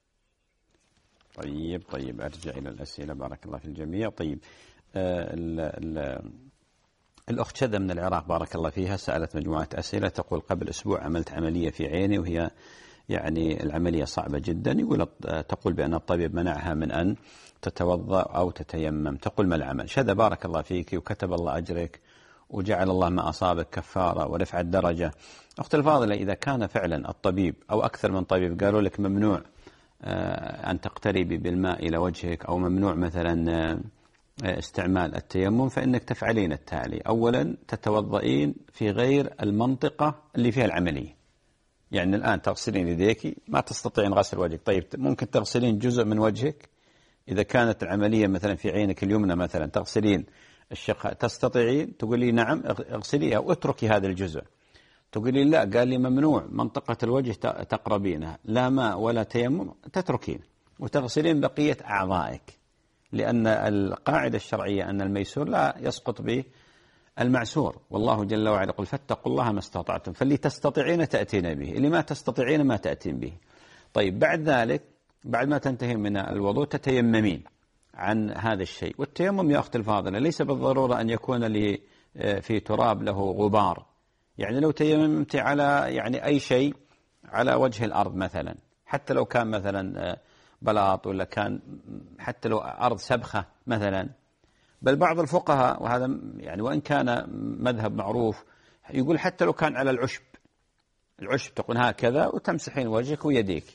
طيب طيب أرجع إلى الأسئلة. بارك الله في الجميع. طيب آه ال ال الأخت شذا من العراق بارك الله فيها سألت مجموعة أسئلة. تقول قبل أسبوع عملت عملية في عيني وهي يعني العملية صعبة جدا. يقول تقول بأن الطبيب منعها من أن تتوضأ أو تتيمم. تقول ما العمل؟ شذا بارك الله فيك وكتب الله أجرك وجعل الله ما أصابك كفارة ورفع الدرجة. أخت الفاضلة، إذا كان فعلا الطبيب أو أكثر من طبيب قالوا لك ممنوع أن تقتربي بالماء إلى وجهك أو ممنوع مثلا استعمال التيمم، فإنك تفعلين التالي. أولا تتوضئين في غير المنطقة اللي فيها العملية، يعني الآن تغسلين يديك ما تستطيعين غسل وجهك، طيب ممكن تغسلين جزء من وجهك؟ إذا كانت العملية مثلا في عينك اليمنى مثلا تغسلين الشق، تستطيعين؟ تقول لي نعم اغسليها واتركي هذا الجزء. تقول لي لا، قال لي ممنوع منطقة الوجه تقربينها، لا ماء ولا تيمم، تتركين وتغسلين بقية أعضائك، لأن القاعدة الشرعية أن الميسور لا يسقط به المعسور، والله جل وعلا يقول فاتقوا الله ما استطعتم، فاللي تستطيعين تأتين به، اللي ما تستطيعين ما تأتين به. طيب بعد ذلك بعد ما تنتهي من الوضوء تتيممين عن هذا الشيء. والتيمم يا أختي الفاضلة ليس بالضرورة أن يكون لي في تراب له غبار، يعني لو تيممت على يعني أي شيء على وجه الأرض مثلا، حتى لو كان مثلا بلاط ولا كان حتى لو أرض سبخة مثلا، بل بعض الفقهاء وهذا يعني وإن كان مذهب معروف يقول حتى لو كان على العشب، العشب تقول هكذا وتمسحين وجهك ويديك.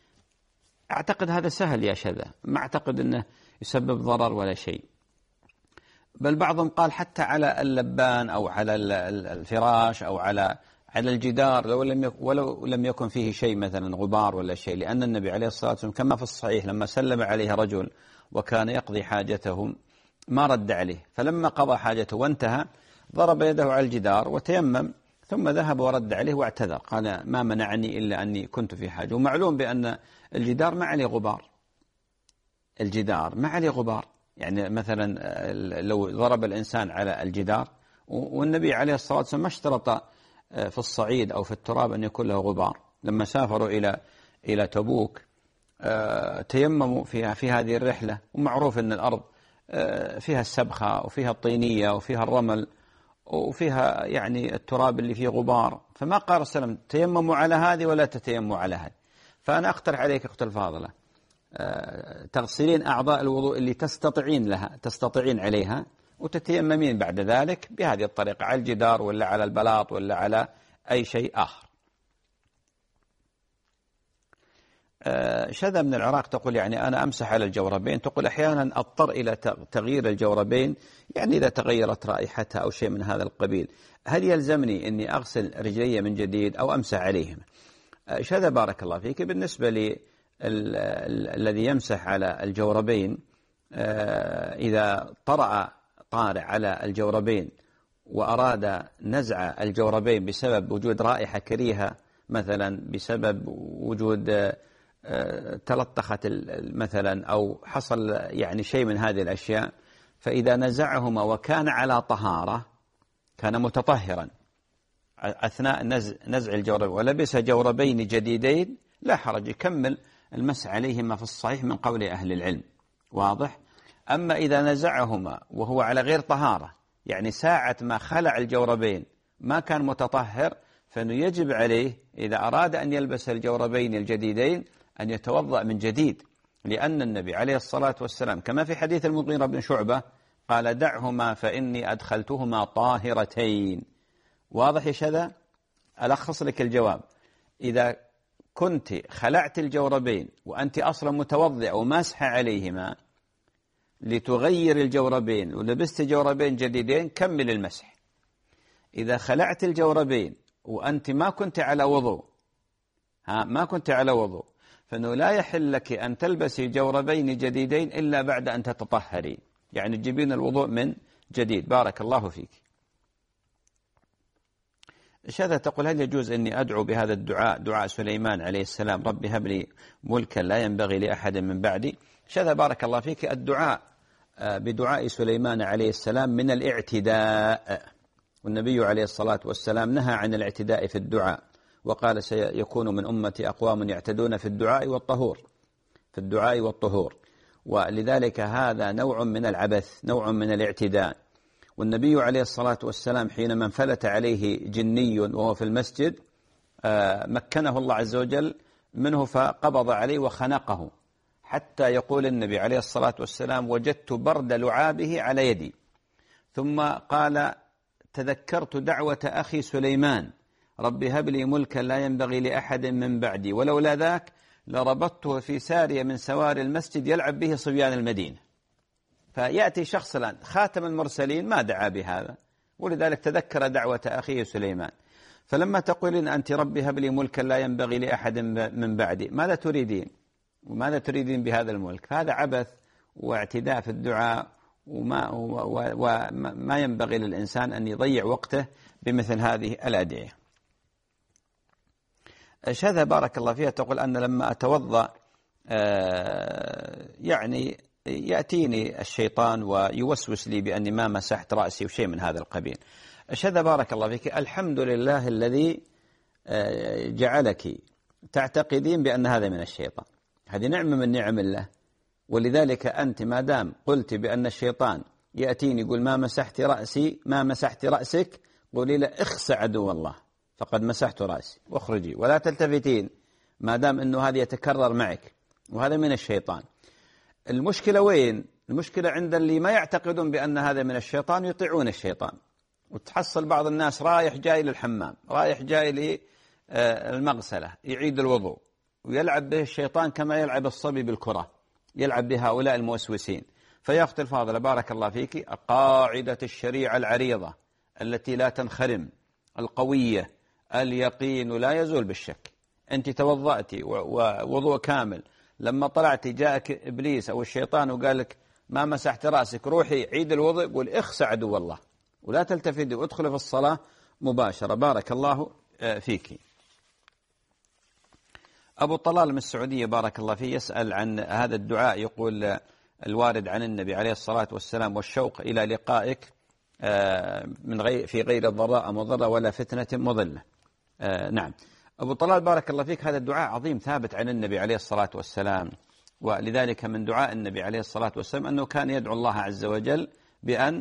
أعتقد هذا سهل يا شذا، ما أعتقد أنه يسبب ضرر ولا شيء. بل بعضهم قال حتى على اللبان أو على الفراش أو على على الجدار لو لم ولو لم يكن فيه شيء مثلا غبار ولا شيء، لأن النبي عليه الصلاة والسلام كما في الصحيح لما سلم عليه رجل وكان يقضي حاجته ما رد عليه، فلما قضى حاجته وانتهى ضرب يده على الجدار وتيمم ثم ذهب ورد عليه واعتذر، قال ما منعني إلا أني كنت في حاجة. ومعلوم بأن الجدار ما عليه غبار، الجدار ما عليه غبار، يعني مثلا لو ضرب الإنسان على الجدار، والنبي عليه الصلاة والسلام ما اشترط في الصعيد أو في التراب أن يكون له غبار. لما سافروا إلى إلى تبوك تيمموا فيها في هذه الرحلة، ومعروف أن الأرض فيها السبخة وفيها الطينية وفيها الرمل وفيها يعني التراب اللي فيه غبار، فما قال السلام تيمموا على هذه ولا تتيمموا على هذه. فأنا أقترح عليك أخت الفاضلة تغسلين أعضاء الوضوء اللي تستطيعين لها تستطيعين عليها وتتيممين بعد ذلك بهذه الطريقة على الجدار ولا على البلاط ولا على أي شيء آخر. شذا من العراق تقول يعني أنا أمسح على الجوربين، تقول أحيانا أضطر إلى تغيير الجوربين، يعني إذا تغيرت رائحتها أو شيء من هذا القبيل، هل يلزمني أني أغسل رجلي من جديد أو أمسح عليهم؟ شذا بارك الله فيك، بالنسبة لي الذي يمسح على الجوربين إذا طرأ طارئ على الجوربين وأراد نزع الجوربين بسبب وجود رائحة كريهة مثلا، بسبب وجود تلطخت مثلا أو حصل يعني شيء من هذه الأشياء، فإذا نزعهما وكان على طهارة كان متطهرا أثناء نزع الجورب ولبس جوربين جديدين لا حرج، يكمل المسح عليهما في الصحيح من قول أهل العلم، واضح. أما إذا نزعهما وهو على غير طهارة، يعني ساعة ما خلع الجوربين ما كان متطهر، فإنه يجب عليه إذا أراد أن يلبس الجوربين الجديدين أن يتوضأ من جديد، لأن النبي عليه الصلاة والسلام كما في حديث المغيرة بن شعبة قال دعهما فإني أدخلتهما طاهرتين. واضح يا شذا؟ ألخص لك الجواب، إذا كنت خلعت الجوربين وأنت أصلا متوضئ وماسحة عليهما لتغير الجوربين ولبست جوربين جديدين كمل المسح. إذا خلعت الجوربين وأنت ما كنت على وضوء ها ما كنت على وضوء فإنه لا يحل لك أن تلبسي جوربين جديدين إلا بعد أن تتطهري، يعني تجيبين الوضوء من جديد. بارك الله فيك. شذا تقول هل يجوز أني أدعو بهذا الدعاء دعاء سليمان عليه السلام رب هب لي ملكا لا ينبغي لأحد من بعدي؟ شذا بارك الله فيك، الدعاء بدعاء سليمان عليه السلام من الاعتداء، والنبي عليه الصلاة والسلام نهى عن الاعتداء في الدعاء وقال سيكون من أمتي أقوام يعتدون في الدعاء والطهور في الدعاء والطهور ولذلك هذا نوع من العبث، نوع من الاعتداء. والنبي عليه الصلاة والسلام حينما انفلت عليه جني وهو في المسجد مكنه الله عز وجل منه فقبض عليه وخنقه، حتى يقول النبي عليه الصلاة والسلام وجدت برد لعابه على يدي، ثم قال تذكرت دعوة أخي سليمان رب هب لي ملكا لا ينبغي لأحد من بعدي ولولا ذاك لربطته في سارية من سوار المسجد يلعب به صبيان المدينة. فيأتي شخص الآن خاتم المرسلين ما دعا بهذا، ولذلك تذكر دعوة أخيه سليمان. فلما تقولين أنت ربي هب لي ملكا لا ينبغي لأحد من بعدي، ماذا تريدين؟ وماذا تريدين بهذا الملك؟ هذا عبث واعتداء في الدعاء، وما, وما ينبغي للإنسان أن يضيع وقته بمثل هذه الأدعية. شذا بارك الله فيها تقول أن لما أتوضأ يعني يأتيني الشيطان ويوسوس لي بأني ما مسحت رأسي وشيء من هذا القبيل. شذا بارك الله فيك، الحمد لله الذي جعلك تعتقدين بأن هذا من الشيطان، هذه نعمة من نعم الله. ولذلك أنت ما دام قلت بأن الشيطان يأتيني يقول ما مسحت رأسي ما مسحت رأسك، قولي له اخس عدو الله فقد مسحت رأسي واخرجي، ولا تلتفتين ما دام أنه هذا يتكرر معك وهذا من الشيطان. المشكلة وين؟ المشكلة عند اللي ما يعتقدون بأن هذا من الشيطان يطيعون الشيطان. وتحصل بعض الناس رايح جاي للحمام، رايح جاي للمغسلة، يعيد الوضوء ويلعب به الشيطان كما يلعب الصبي بالكرة، يلعب بهؤلاء الموسوسين. فيا أختي الفاضلة بارك الله فيك، قاعدة الشريعة العريضة التي لا تنخرم القوية، اليقين لا يزول بالشك. أنت توضأتي ووضوء كامل، لما طلعتي جاءك إبليس أو الشيطان وقال لك ما مسحت رأسك، روحي عيد الوضوء، قول اخس عدو الله ولا تلتفتي وادخل في الصلاة مباشرة. بارك الله فيك. أبو طلال من السعودية بارك الله فيه يسأل عن هذا الدعاء، يقول الوارد عن النبي عليه الصلاة والسلام: والشوق إلى لقائك من غير في غير ضراء مضرة ولا فتنة مضلة. نعم أبو طلال بارك الله فيك، هذا الدعاء عظيم ثابت عن النبي عليه الصلاة والسلام، ولذلك من دعاء النبي عليه الصلاة والسلام أنه كان يدعو الله عز وجل بأن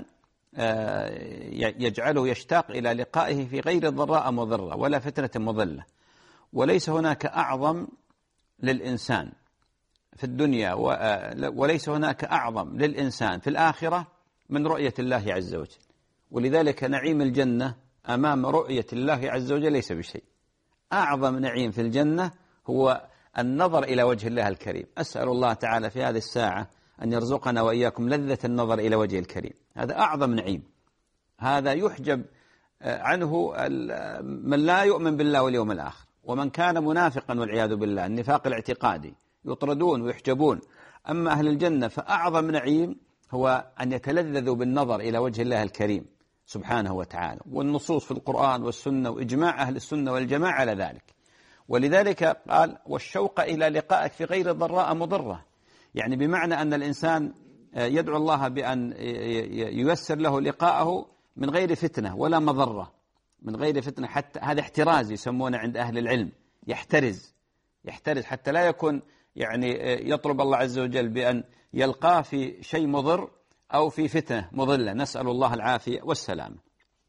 يجعله يشتاق إلى لقائه في غير ضراء مضرة ولا فتنة مضلة. وليس هناك أعظم للإنسان في الدنيا وليس هناك أعظم للإنسان في الآخرة من رؤية الله عز وجل. ولذلك نعيم الجنة أمام رؤية الله عز وجل ليس بشيء. أعظم نعيم في الجنة هو النظر إلى وجه الله الكريم. أسأل الله تعالى في هذه الساعة أن يرزقنا وإياكم لذة النظر إلى وجه الكريم، هذا أعظم نعيم. هذا يحجب عنه من لا يؤمن بالله واليوم الآخر، ومن كان منافقا والعياذ بالله النفاق الاعتقادي يطردون ويحجبون. أما أهل الجنة فأعظم نعيم هو أن يتلذذوا بالنظر إلى وجه الله الكريم سبحانه وتعالى، والنصوص في القرآن والسنة وإجماع أهل السنة والجماعة على ذلك. ولذلك قال: والشوق إلى لقائك في غير ضراء مضرة، يعني بمعنى أن الإنسان يدعو الله بأن ييسر له لقاءه من غير فتنة ولا مضرة، من غير فتنة، حتى هذا احتراز يسمونه عند أهل العلم، يحترز يحترز حتى لا يكون يعني يطلب الله عز وجل بأن يلقاه في شيء مضر أو في فتنة مضلة، نسأل الله العافية والسلام.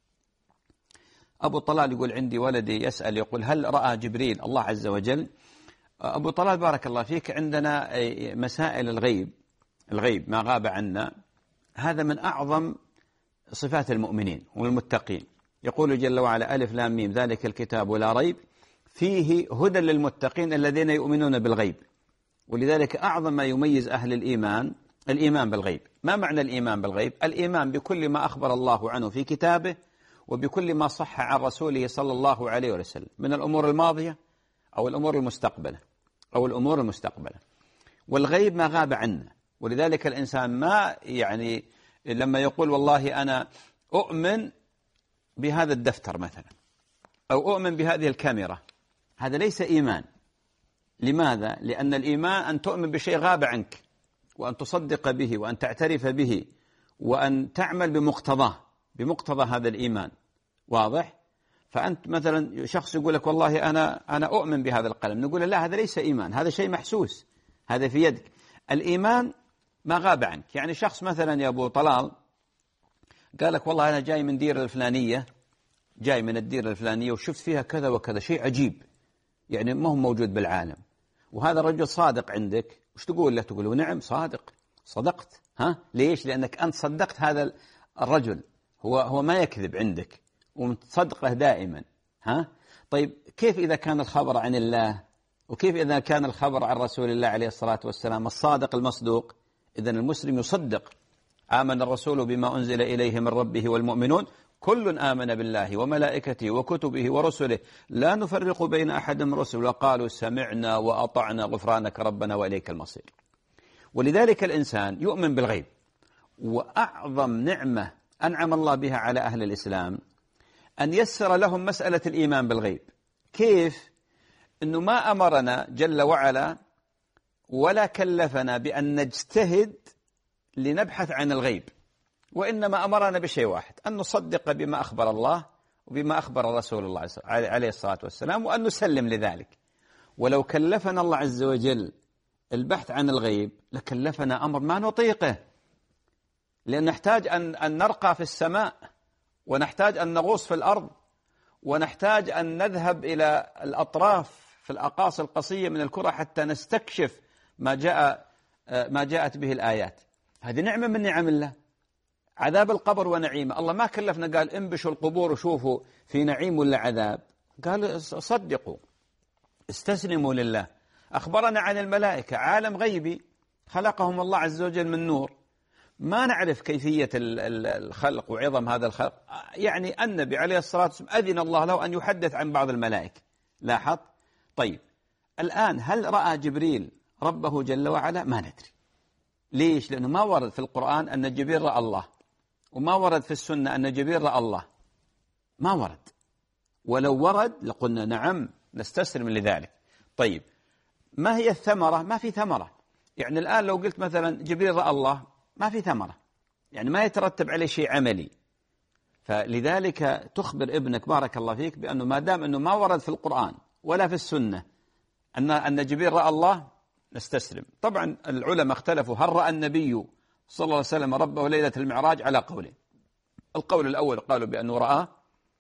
أبو طلال يقول: عندي ولدي يسأل يقول: هل رأى جبريل الله عز وجل؟ أبو طلال بارك الله فيك، عندنا مسائل الغيب، الغيب ما غاب عنا، هذا من أعظم صفات المؤمنين والمتقين. يقول جل وعلا: ألف لام ميم ذلك الكتاب لا ريب فيه هدى للمتقين الذين يؤمنون بالغيب. ولذلك أعظم ما يميز أهل الإيمان الإيمان بالغيب. ما معنى الإيمان بالغيب؟ الإيمان بكل ما أخبر الله عنه في كتابه وبكل ما صح عن رسوله صلى الله عليه وسلم من الأمور الماضية أو الأمور المستقبلة أو الأمور المستقبلة. والغيب ما غاب عنا. ولذلك الإنسان ما يعني لما يقول والله أنا أؤمن بهذا الدفتر مثلا أو أؤمن بهذه الكاميرا، هذا ليس إيمان. لماذا؟ لأن الإيمان أن تؤمن بشيء غاب عنك وأن تصدق به وأن تعترف به وأن تعمل بمقتضاه بمقتضى هذا الإيمان. واضح؟ فأنت مثلا شخص يقول لك والله أنا أنا أؤمن بهذا القلم، نقول لا، هذا ليس إيمان، هذا شيء محسوس، هذا في يدك. الإيمان ما غاب عنك. يعني شخص مثلا يا أبو طلال قال لك والله أنا جاي من دير الفلانية، جاي من الدير الفلانية وشفت فيها كذا وكذا شيء عجيب، يعني ما هو موجود بالعالم، وهذا الرجل صادق عندك، وش تقول له؟ تقول له نعم صادق، صدقت. ها؟ ليش؟ لأنك أنت صدقت هذا الرجل، هو هو ما يكذب عندك ومتصدقه دائما. ها؟ طيب كيف إذا كان الخبر عن الله، وكيف إذا كان الخبر عن رسول الله عليه الصلاة والسلام الصادق المصدوق؟ إذن المسلم يصدق: آمن الرسول بما أنزل إليه من ربه والمؤمنون كل آمن بالله وملائكته وكتبه ورسله لا نفرق بين أحد من رسله وقالوا سمعنا وأطعنا غفرانك ربنا وإليك المصير. ولذلك الإنسان يؤمن بالغيب. وأعظم نعمة أنعم الله بها على أهل الإسلام أن يسر لهم مسألة الإيمان بالغيب. كيف؟ أنه ما أمرنا جل وعلا ولا كلفنا بأن نجتهد لنبحث عن الغيب، وإنما أمرنا بشيء واحد: أن نصدق بما أخبر الله وبما أخبر رسول الله عليه الصلاة والسلام، وأن نسلم لذلك. ولو كلفنا الله عز وجل البحث عن الغيب لكلفنا أمر ما نطيقه، لأن نحتاج أن, أن نرقى في السماء، ونحتاج أن نغوص في الأرض، ونحتاج أن نذهب إلى الأطراف في الأقاصي القصية من الكرة حتى نستكشف ما جاء ما جاءت به الآيات. هذه نعمة من نعم الله. عذاب القبر ونعيمه، الله ما كلفنا قال انبشوا القبور وشوفوا في نعيم ولا عذاب، قال صدقوا استسلموا لله. أخبرنا عن الملائكة، عالم غيبي خلقهم الله عز وجل من نور، ما نعرف كيفية الخلق وعظم هذا الخلق. يعني النبي عليه الصلاة والسلام أذن الله له أن يحدث عن بعض الملائكة. لاحظ؟ طيب الآن هل رأى جبريل ربه جل وعلا؟ ما ندري. ليش؟ لأنه ما ورد في القرآن أن جبريل رأى الله، وما ورد في السنة أن جبريل رأى الله، ما ورد. ولو ورد لقلنا نعم نستسلم لذلك. طيب ما هي الثمرة؟ ما في ثمرة. يعني الآن لو قلت مثلا جبريل رأى الله ما في ثمرة، يعني ما يترتب عليه شيء عملي. فلذلك تخبر ابنك بارك الله فيك بأنه ما دام أنه ما ورد في القرآن ولا في السنة أن أن جبريل رأى الله نستسلم. طبعا العلماء اختلفوا هل رأى النبي صلى الله عليه وسلم ربه ليلة المعراج على قولين. القول الأول قالوا بأنه رأى،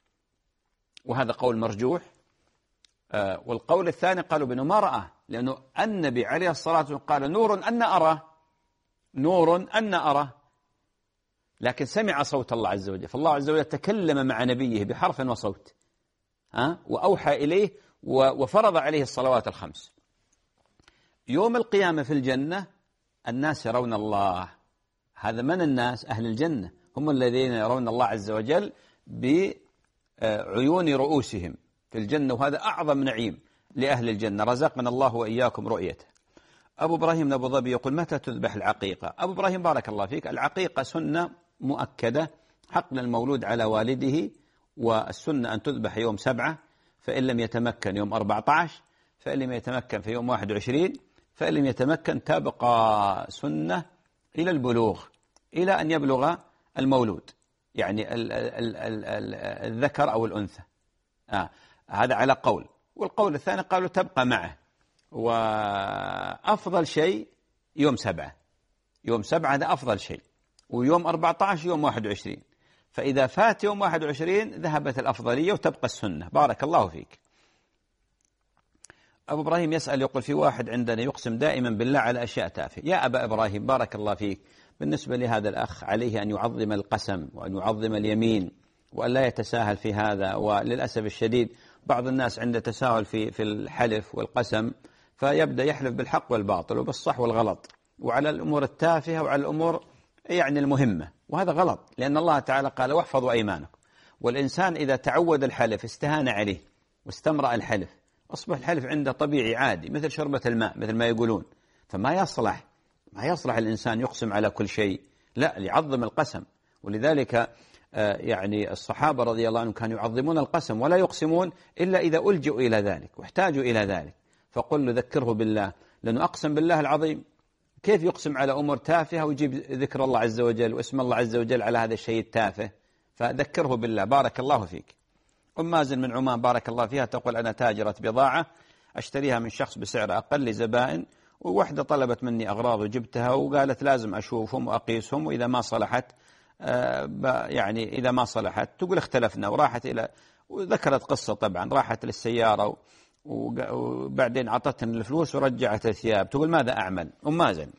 وهذا قول مرجوح. آه والقول الثاني قالوا بأنه ما رأى، لأنه النبي عليه الصلاة والسلام قال نور أن أرى، نور أن أرى، لكن سمع صوت الله عز وجل. فالله عز وجل تكلم مع نبيه بحرف وصوت، ها وأوحى إليه وفرض عليه الصلوات الخمس. يوم القيامة في الجنة الناس يرون الله. هذا من الناس؟ أهل الجنة، هم الذين يرون الله عز وجل بعيون رؤوسهم في الجنة، وهذا أعظم نعيم لأهل الجنة. رزقنا الله وإياكم رؤيته. أبو إبراهيم بن أبو ظبي يقول متى تذبح العقيقة؟ أبو إبراهيم بارك الله فيك، العقيقة سنة مؤكدة، حقن المولود على والده، والسنة أن تذبح يوم سبعة، فإن لم يتمكن يوم أربعة عشر، فإن لم يتمكن في يوم واحد وعشرين، فإن لم يتمكن تبقى سنة إلى البلوغ، إلى أن يبلغ المولود، يعني ال ال ال ال الذكر أو الأنثى. آه. هذا على قول. والقول الثاني قالوا تبقى معه، وأفضل شيء يوم سبعة، يوم سبعة هذا أفضل شيء، ويوم أربعة عشر يوم واحد وعشرين. فإذا فات يوم واحد وعشرين ذهبت الأفضلية وتبقى السنة. بارك الله فيك. أبو إبراهيم يسأل يقول في واحد عندنا يقسم دائما بالله على أشياء تافهة. يا أبا إبراهيم بارك الله فيك، بالنسبة لهذا الأخ عليه أن يعظم القسم وأن يعظم اليمين وأن لا يتساهل في هذا. وللأسف الشديد بعض الناس عنده تساهل في في الحلف والقسم، فيبدأ يحلف بالحق والباطل وبالصح والغلط، وعلى الأمور التافهة وعلى الأمور يعني المهمة، وهذا غلط. لأن الله تعالى قال واحفظوا أيمانكم. والإنسان إذا تعود الحلف استهان عليه واستمرأ الحلف، أصبح الحلف عنده طبيعي عادي مثل شربة الماء مثل ما يقولون. فما يصلح ما يصلح الإنسان يقسم على كل شيء، لا، يعظم القسم. ولذلك يعني الصحابة رضي الله عنهم كانوا يعظمون القسم ولا يقسمون إلا إذا ألجئوا إلى ذلك واحتاجوا إلى ذلك. فقل له ذكره بالله، لأنه أقسم بالله العظيم. كيف يقسم على أمور تافهة ويجيب ذكر الله عز وجل واسم الله عز وجل على هذا الشيء التافه؟ فذكره بالله. بارك الله فيك. أم مازن من عمان بارك الله فيها تقول أنا تاجرة بضاعة أشتريها من شخص بسعر أقل لزبائن، ووحدة طلبت مني أغراض وجبتها وقالت لازم أشوفهم وأقيسهم، وإذا ما صلحت يعني إذا ما صلحت تقول اختلفنا، وراحت إلى وذكرت قصة طبعا، راحت للسيارة وبعدين عطتني الفلوس ورجعت الثياب. تقول ماذا أعمل؟ أم مازن،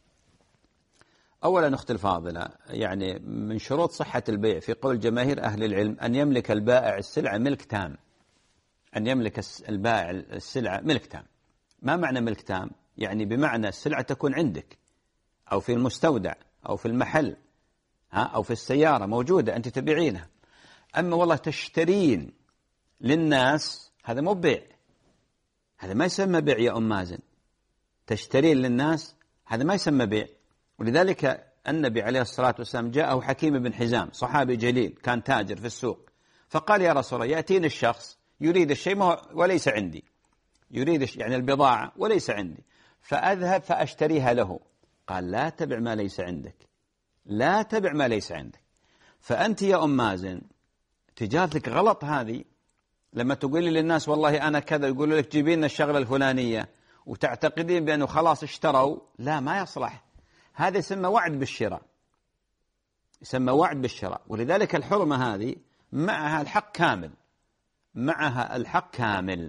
أولا أختي الفاضلة، يعني من شروط صحة البيع في قول جماهير أهل العلم أن يملك البائع السلعة ملك تام. أن يملك البائع السلعة ملك تام. ما معنى ملك تام؟ يعني بمعنى السلعة تكون عندك أو في المستودع أو في المحل، ها، أو في السيارة موجودة أنت تبيعينها. أما والله تشترين للناس هذا مو بيع، هذا ما يسمى بيع يا أم مازن. تشترين للناس هذا ما يسمى بيع. ولذلك النبي عليه الصلاة والسلام جاءه حكيم بن حزام صحابي جليل كان تاجر في السوق، فقال يا رسول الله يأتيني الشخص يريد الشيء وليس عندي، يريد يعني البضاعة وليس عندي، فأذهب فأشتريها له. قال لا تبع ما ليس عندك، لا تبع ما ليس عندك. فأنت يا أم مازن تجارتك غلط هذه، لما تقولي للناس والله أنا كذا يقولوا لك جيبين الشغلة الفلانية وتعتقدين بأنه خلاص اشتروا، لا ما يصلح. هذا يسمى وعد بالشراء، يسمى وعد بالشراء. ولذلك الحرمة هذه معها الحق كامل، معها الحق كامل.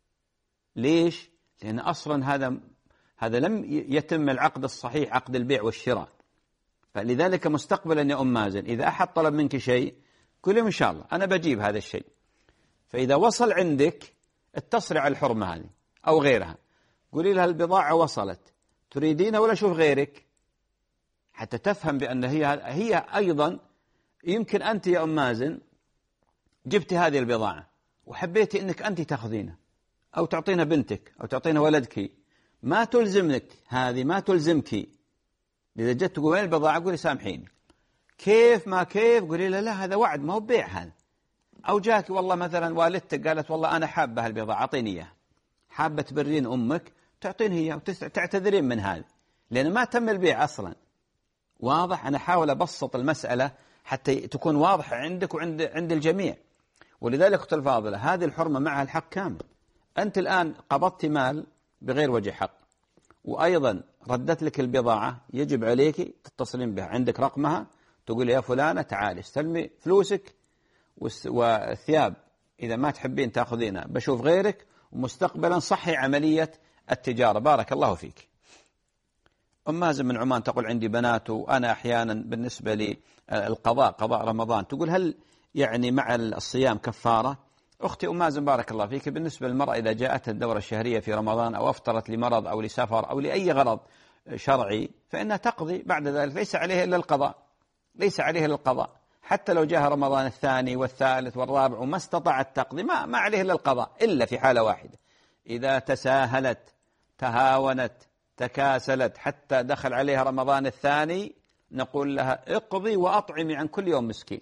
ليش؟ لأن أصلا هذا هذا لم يتم العقد الصحيح، عقد البيع والشراء. فلذلك مستقبلا يا أم مازن إذا أحد طلب منك شيء قولي إن شاء الله أنا بجيب هذا الشيء، فإذا وصل عندك اتصلي على الحرمة هذه أو غيرها، قولي لها البضاعة وصلت تريدينها ولا شوف غيرك، حتى تفهم بأن هي هي أيضا يمكن أنت يا أم مازن جبت هذه البضاعة وحبيتي أنك أنت تأخذينها أو تعطينا بنتك أو تعطينا ولدك، ما تلزمك هذه، ما تلزمك. إذا جت تقول وين البضاعة قولي سامحيني، كيف ما كيف قولي لا لا هذا وعد ما هو بيع هذا. أو جاك والله مثلا والدتك قالت والله أنا حابة هالبضاعة أعطيني إياها، حابة تبرين أمك تعطين هي وتعتذرين من هذا، لأن ما تم البيع أصلا. واضح؟ أنا حاول أبسط المسألة حتى تكون واضحة عندك وعند عند الجميع. ولذلك أختي الفاضلة هذه الحرمة معها الحق كامل. أنت الآن قبضت مال بغير وجه حق، وأيضا ردت لك البضاعة، يجب عليك تتصلين بها، عندك رقمها، تقول يا فلانة تعالي استلمي فلوسك والثياب إذا ما تحبين تأخذينها بشوف غيرك، ومستقبلا صحي عملية التجارة. بارك الله فيك. أم مازن من عمان تقول عندي بنات وأنا أحيانا بالنسبة لي القضاء قضاء رمضان، تقول هل يعني مع الصيام كفارة؟ أختي أم مازن بارك الله فيك، بالنسبة للمرأة إذا جاءت الدورة الشهرية في رمضان أو أفطرت لمرض أو لسفر أو لأي غرض شرعي فإنها تقضي بعد ذلك، ليس عليها إلا القضاء، ليس عليها إلا القضاء. حتى لو جاء رمضان الثاني والثالث والرابع وما استطاعت تقضي ما, ما عليه إلا القضاء، إلا في حالة واحدة، إذا تساهلت تهاونت تكاسلت حتى دخل عليها رمضان الثاني نقول لها اقضي وأطعمي عن كل يوم مسكين،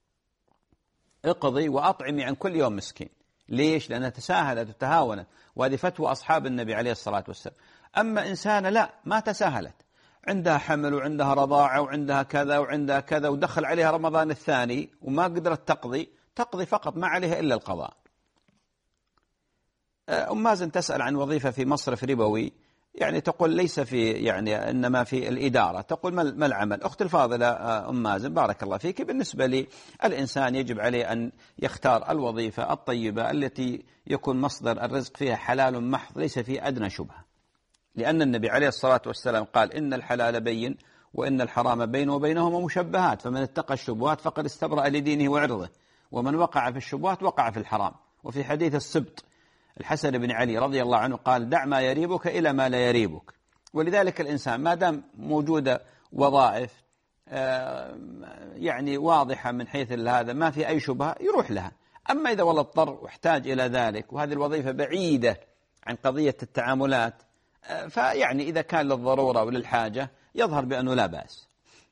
اقضي وأطعمي عن كل يوم مسكين. ليش؟ لأنها تساهلت وتهاونت، وهذه فتوى أصحاب النبي عليه الصلاة والسلام. أما إنسان لا ما تساهلت، عندها حمل وعندها رضاعة وعندها كذا وعندها كذا ودخل عليها رمضان الثاني وما قدرت تقضي، تقضي فقط ما عليها إلا القضاء. أم مازن تسأل عن وظيفة في مصرف ربوي، يعني تقول ليس في يعني إنما في الإدارة، تقول ما العمل؟ أخت الفاضلة أم مازن بارك الله فيك، بالنسبة لي الإنسان يجب عليه أن يختار الوظيفة الطيبة التي يكون مصدر الرزق فيها حلال محض ليس فيه أدنى شبهة، لأن النبي عليه الصلاة والسلام قال إن الحلال بين وإن الحرام بين وبينهما مشبهات، فمن اتقى الشبهات فقد استبرأ لدينه وعرضه، ومن وقع في الشبهات وقع في الحرام. وفي حديث السبط الحسن بن علي رضي الله عنه قال دع ما يريبك إلى ما لا يريبك. ولذلك الإنسان ما دام موجودة وظائف يعني واضحة من حيث هذا ما في أي شبهة يروح لها. أما إذا والله اضطر واحتاج إلى ذلك وهذه الوظيفة بعيدة عن قضية التعاملات، فيعني إذا كان للضرورة وللحاجة يظهر بأنه لا بأس.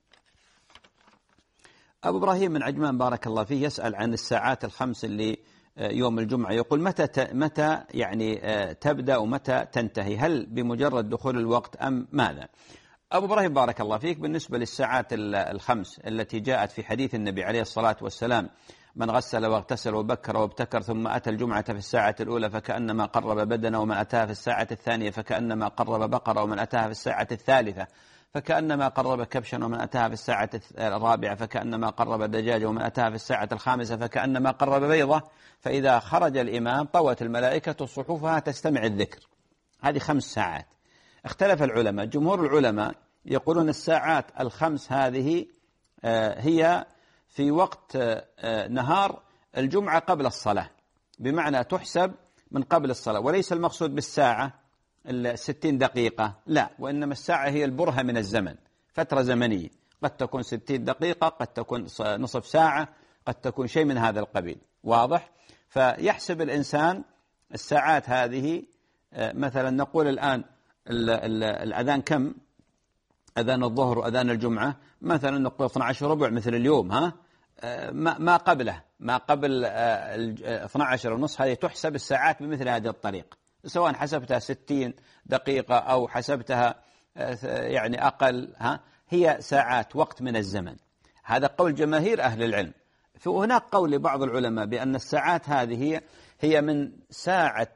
أبو إبراهيم من عجمان بارك الله فيه يسأل عن الساعات الخمس اللي يوم الجمعة، يقول متى متى يعني تبدأ ومتى تنتهي؟ هل بمجرد دخول الوقت أم ماذا؟ أبو إبراهيم بارك الله فيك، بالنسبة للساعات الخمس التي جاءت في حديث النبي عليه الصلاة والسلام من غسل واغتسل وبكر وابتكر ثم أتى الجمعة في الساعة الأولى فكأنما قرب بدنه، ومن أتاها في الساعة الثانية فكأنما قرب بقرة، ومن أتاها في الساعة الثالثة فكأنما قرب كبشا، ومن أتاها في الساعة الرابعة فكأنما قرب دجاجة، ومن أتاها في الساعة الخامسة فكأنما قرب بيضة، فإذا خرج الإمام طوت الملائكة صحفها تستمع الذكر. هذه خمس ساعات. اختلف العلماء، جمهور العلماء يقولون الساعات الخمس هذه هي في وقت نهار الجمعة قبل الصلاة، بمعنى تحسب من قبل الصلاة، وليس المقصود بالساعة الستين دقيقة، لا، وإنما الساعة هي البرهة من الزمن، فترة زمنية، قد تكون ستين دقيقة، قد تكون نصف ساعة، قد تكون شيء من هذا القبيل. واضح؟ فيحسب الإنسان الساعات هذه، مثلا نقول الآن الأذان كم؟ أذان الظهر وأذان الجمعة مثلا نقول اثني عشر ربع مثل اليوم، ها ما قبله ما قبل اثني عشر ونصف، هذه تحسب الساعات بمثل هذه الطريقة، سواء حسبتها ستين دقيقة أو حسبتها يعني أقل، ها هي ساعات وقت من الزمن. هذا قول جماهير أهل العلم. فهناك قول لبعض العلماء بأن الساعات هذه هي من ساعة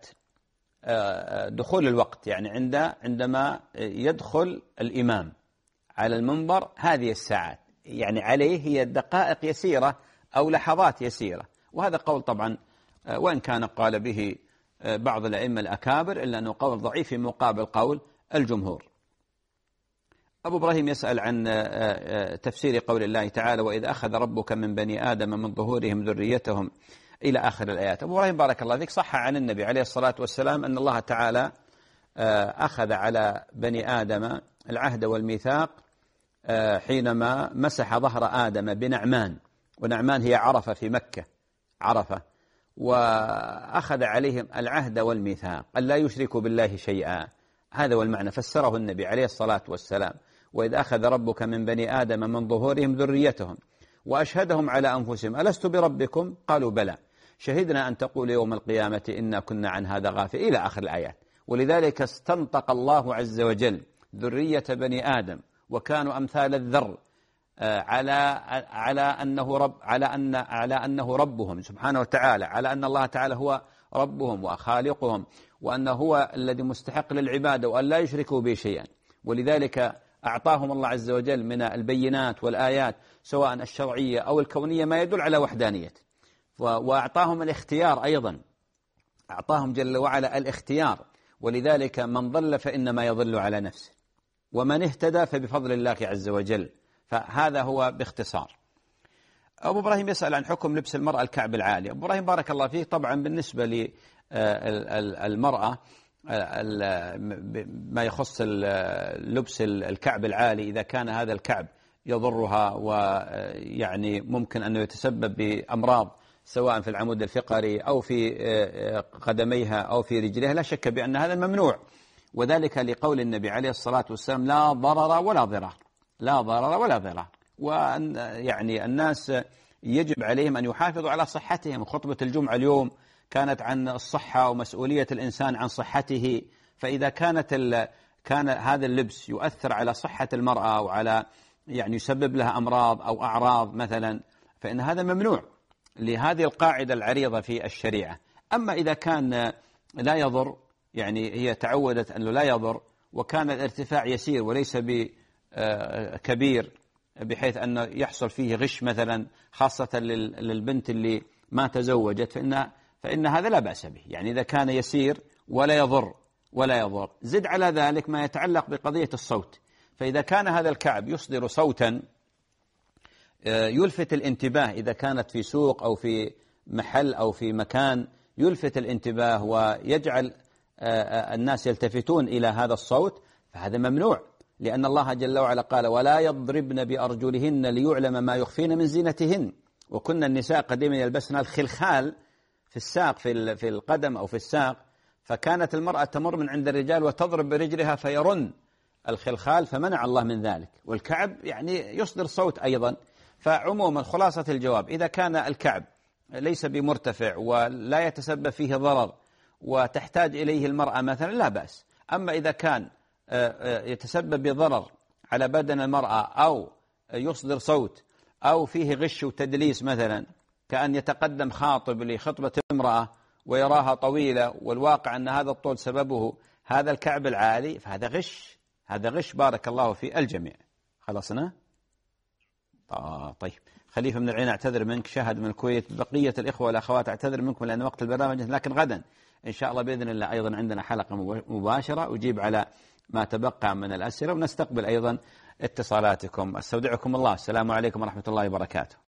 دخول الوقت، يعني عند عندما يدخل الإمام على المنبر، هذه الساعات يعني عليه هي دقائق يسيرة أو لحظات يسيرة. وهذا قول طبعا وإن كان قال به بعض الأئمة الأكابر إلا أنه قول ضعيف في مقابل قول الجمهور. أبو إبراهيم يسأل عن تفسير قول الله تعالى وإذ أخذ ربك من بني آدم من ظهورهم ذريتهم إلى آخر الآيات. أبو إبراهيم بارك الله فيك، صح عن النبي عليه الصلاة والسلام أن الله تعالى أخذ على بني آدم العهد والميثاق حينما مسح ظهر آدم بنعمان، ونعمان هي عرفة في مكة، عرفة، وأخذ عليهم العهد والميثاق أن لا يشركوا بالله شيئا. هذا هو المعنى، فسره النبي عليه الصلاة والسلام وإذ أخذ ربك من بني آدم من ظهورهم ذريتهم وأشهدهم على أنفسهم ألست بربكم قالوا بلى شهدنا أن تقول يوم القيامة إنا كنا عن هذا غافل إلى آخر الآيات. ولذلك استنطق الله عز وجل ذرية بني آدم وكانوا أمثال الذر على على أنه رب على أن على أنه ربهم سبحانه وتعالى، على أن الله تعالى هو ربهم وخالقهم، وأنه هو الذي مستحق للعبادة وأن لا يشركوا به شيئا. ولذلك أعطاهم الله عز وجل من البينات والآيات سواء الشرعية أو الكونية ما يدل على وحدانيته، وأعطاهم الاختيار أيضا، أعطاهم جل وعلا الاختيار. ولذلك من ضل فإنما يضل على نفسه ومن اهتدى فبفضل الله عز وجل. فهذا هو باختصار. أبو إبراهيم يسأل عن حكم لبس المرأة الكعب العالي. أبو إبراهيم بارك الله فيه، طبعا بالنسبة للمرأة ما يخص لبس الكعب العالي، إذا كان هذا الكعب يضرها ويعني ممكن أنه يتسبب بأمراض سواء في العمود الفقري أو في قدميها أو في رجليها، لا شك بأن هذا ممنوع، وذلك لقول النبي عليه الصلاة والسلام لا ضرر ولا ضرار، لا ضرر ولا ضرار. وأن يعني الناس يجب عليهم أن يحافظوا على صحتهم. خطبة الجمعة اليوم كانت عن الصحة ومسؤولية الإنسان عن صحته، فإذا كانت كان هذا اللبس يؤثر على صحة المرأة وعلى يعني يسبب لها أمراض أو أعراض مثلا، فإن هذا ممنوع لهذه القاعدة العريضة في الشريعة. أما إذا كان لا يضر، يعني هي تعودت أنه لا يضر وكان الارتفاع يسير وليس بكبير بحيث أنه يحصل فيه غش مثلا، خاصة للبنت اللي ما تزوجت، فإن, فإن هذا لا بأس به. يعني إذا كان يسير ولا يضر ولا يضر. زد على ذلك ما يتعلق بقضية الصوت، فإذا كان هذا الكعب يصدر صوتا يلفت الانتباه، إذا كانت في سوق أو في محل أو في مكان يلفت الانتباه ويجعل الناس يلتفتون إلى هذا الصوت، فهذا ممنوع، لأن الله جل وعلا قال ولا يضربن بأرجلهن ليعلم ما يخفين من زينتهن. وكنا النساء قديما يلبسن الخلخال في الساق في القدم أو في الساق، فكانت المرأة تمر من عند الرجال وتضرب برجلها فيرن الخلخال، فمنع الله من ذلك. والكعب يعني يصدر صوت أيضا. فعموما خلاصة الجواب، إذا كان الكعب ليس بمرتفع ولا يتسبب فيه ضرر وتحتاج إليه المرأة مثلا لا بأس. أما إذا كان يتسبب بضرر على بدن المرأة أو يصدر صوت أو فيه غش وتدليس مثلا، كأن يتقدم خاطب لخطبة امرأة ويراها طويلة والواقع أن هذا الطول سببه هذا الكعب العالي، فهذا غش، هذا غش بارك الله في الجميع. خلصنا؟ آه طيب. خليفة من العين أعتذر منك، شاهد من الكويت، بقية الإخوة والأخوات أعتذر منكم لأن وقت البرنامج، لكن غدا إن شاء الله بإذن الله أيضا عندنا حلقة مباشرة أجيب على ما تبقى من الأسئلة، ونستقبل أيضا اتصالاتكم. استودعكم الله، السلام عليكم ورحمة الله وبركاته.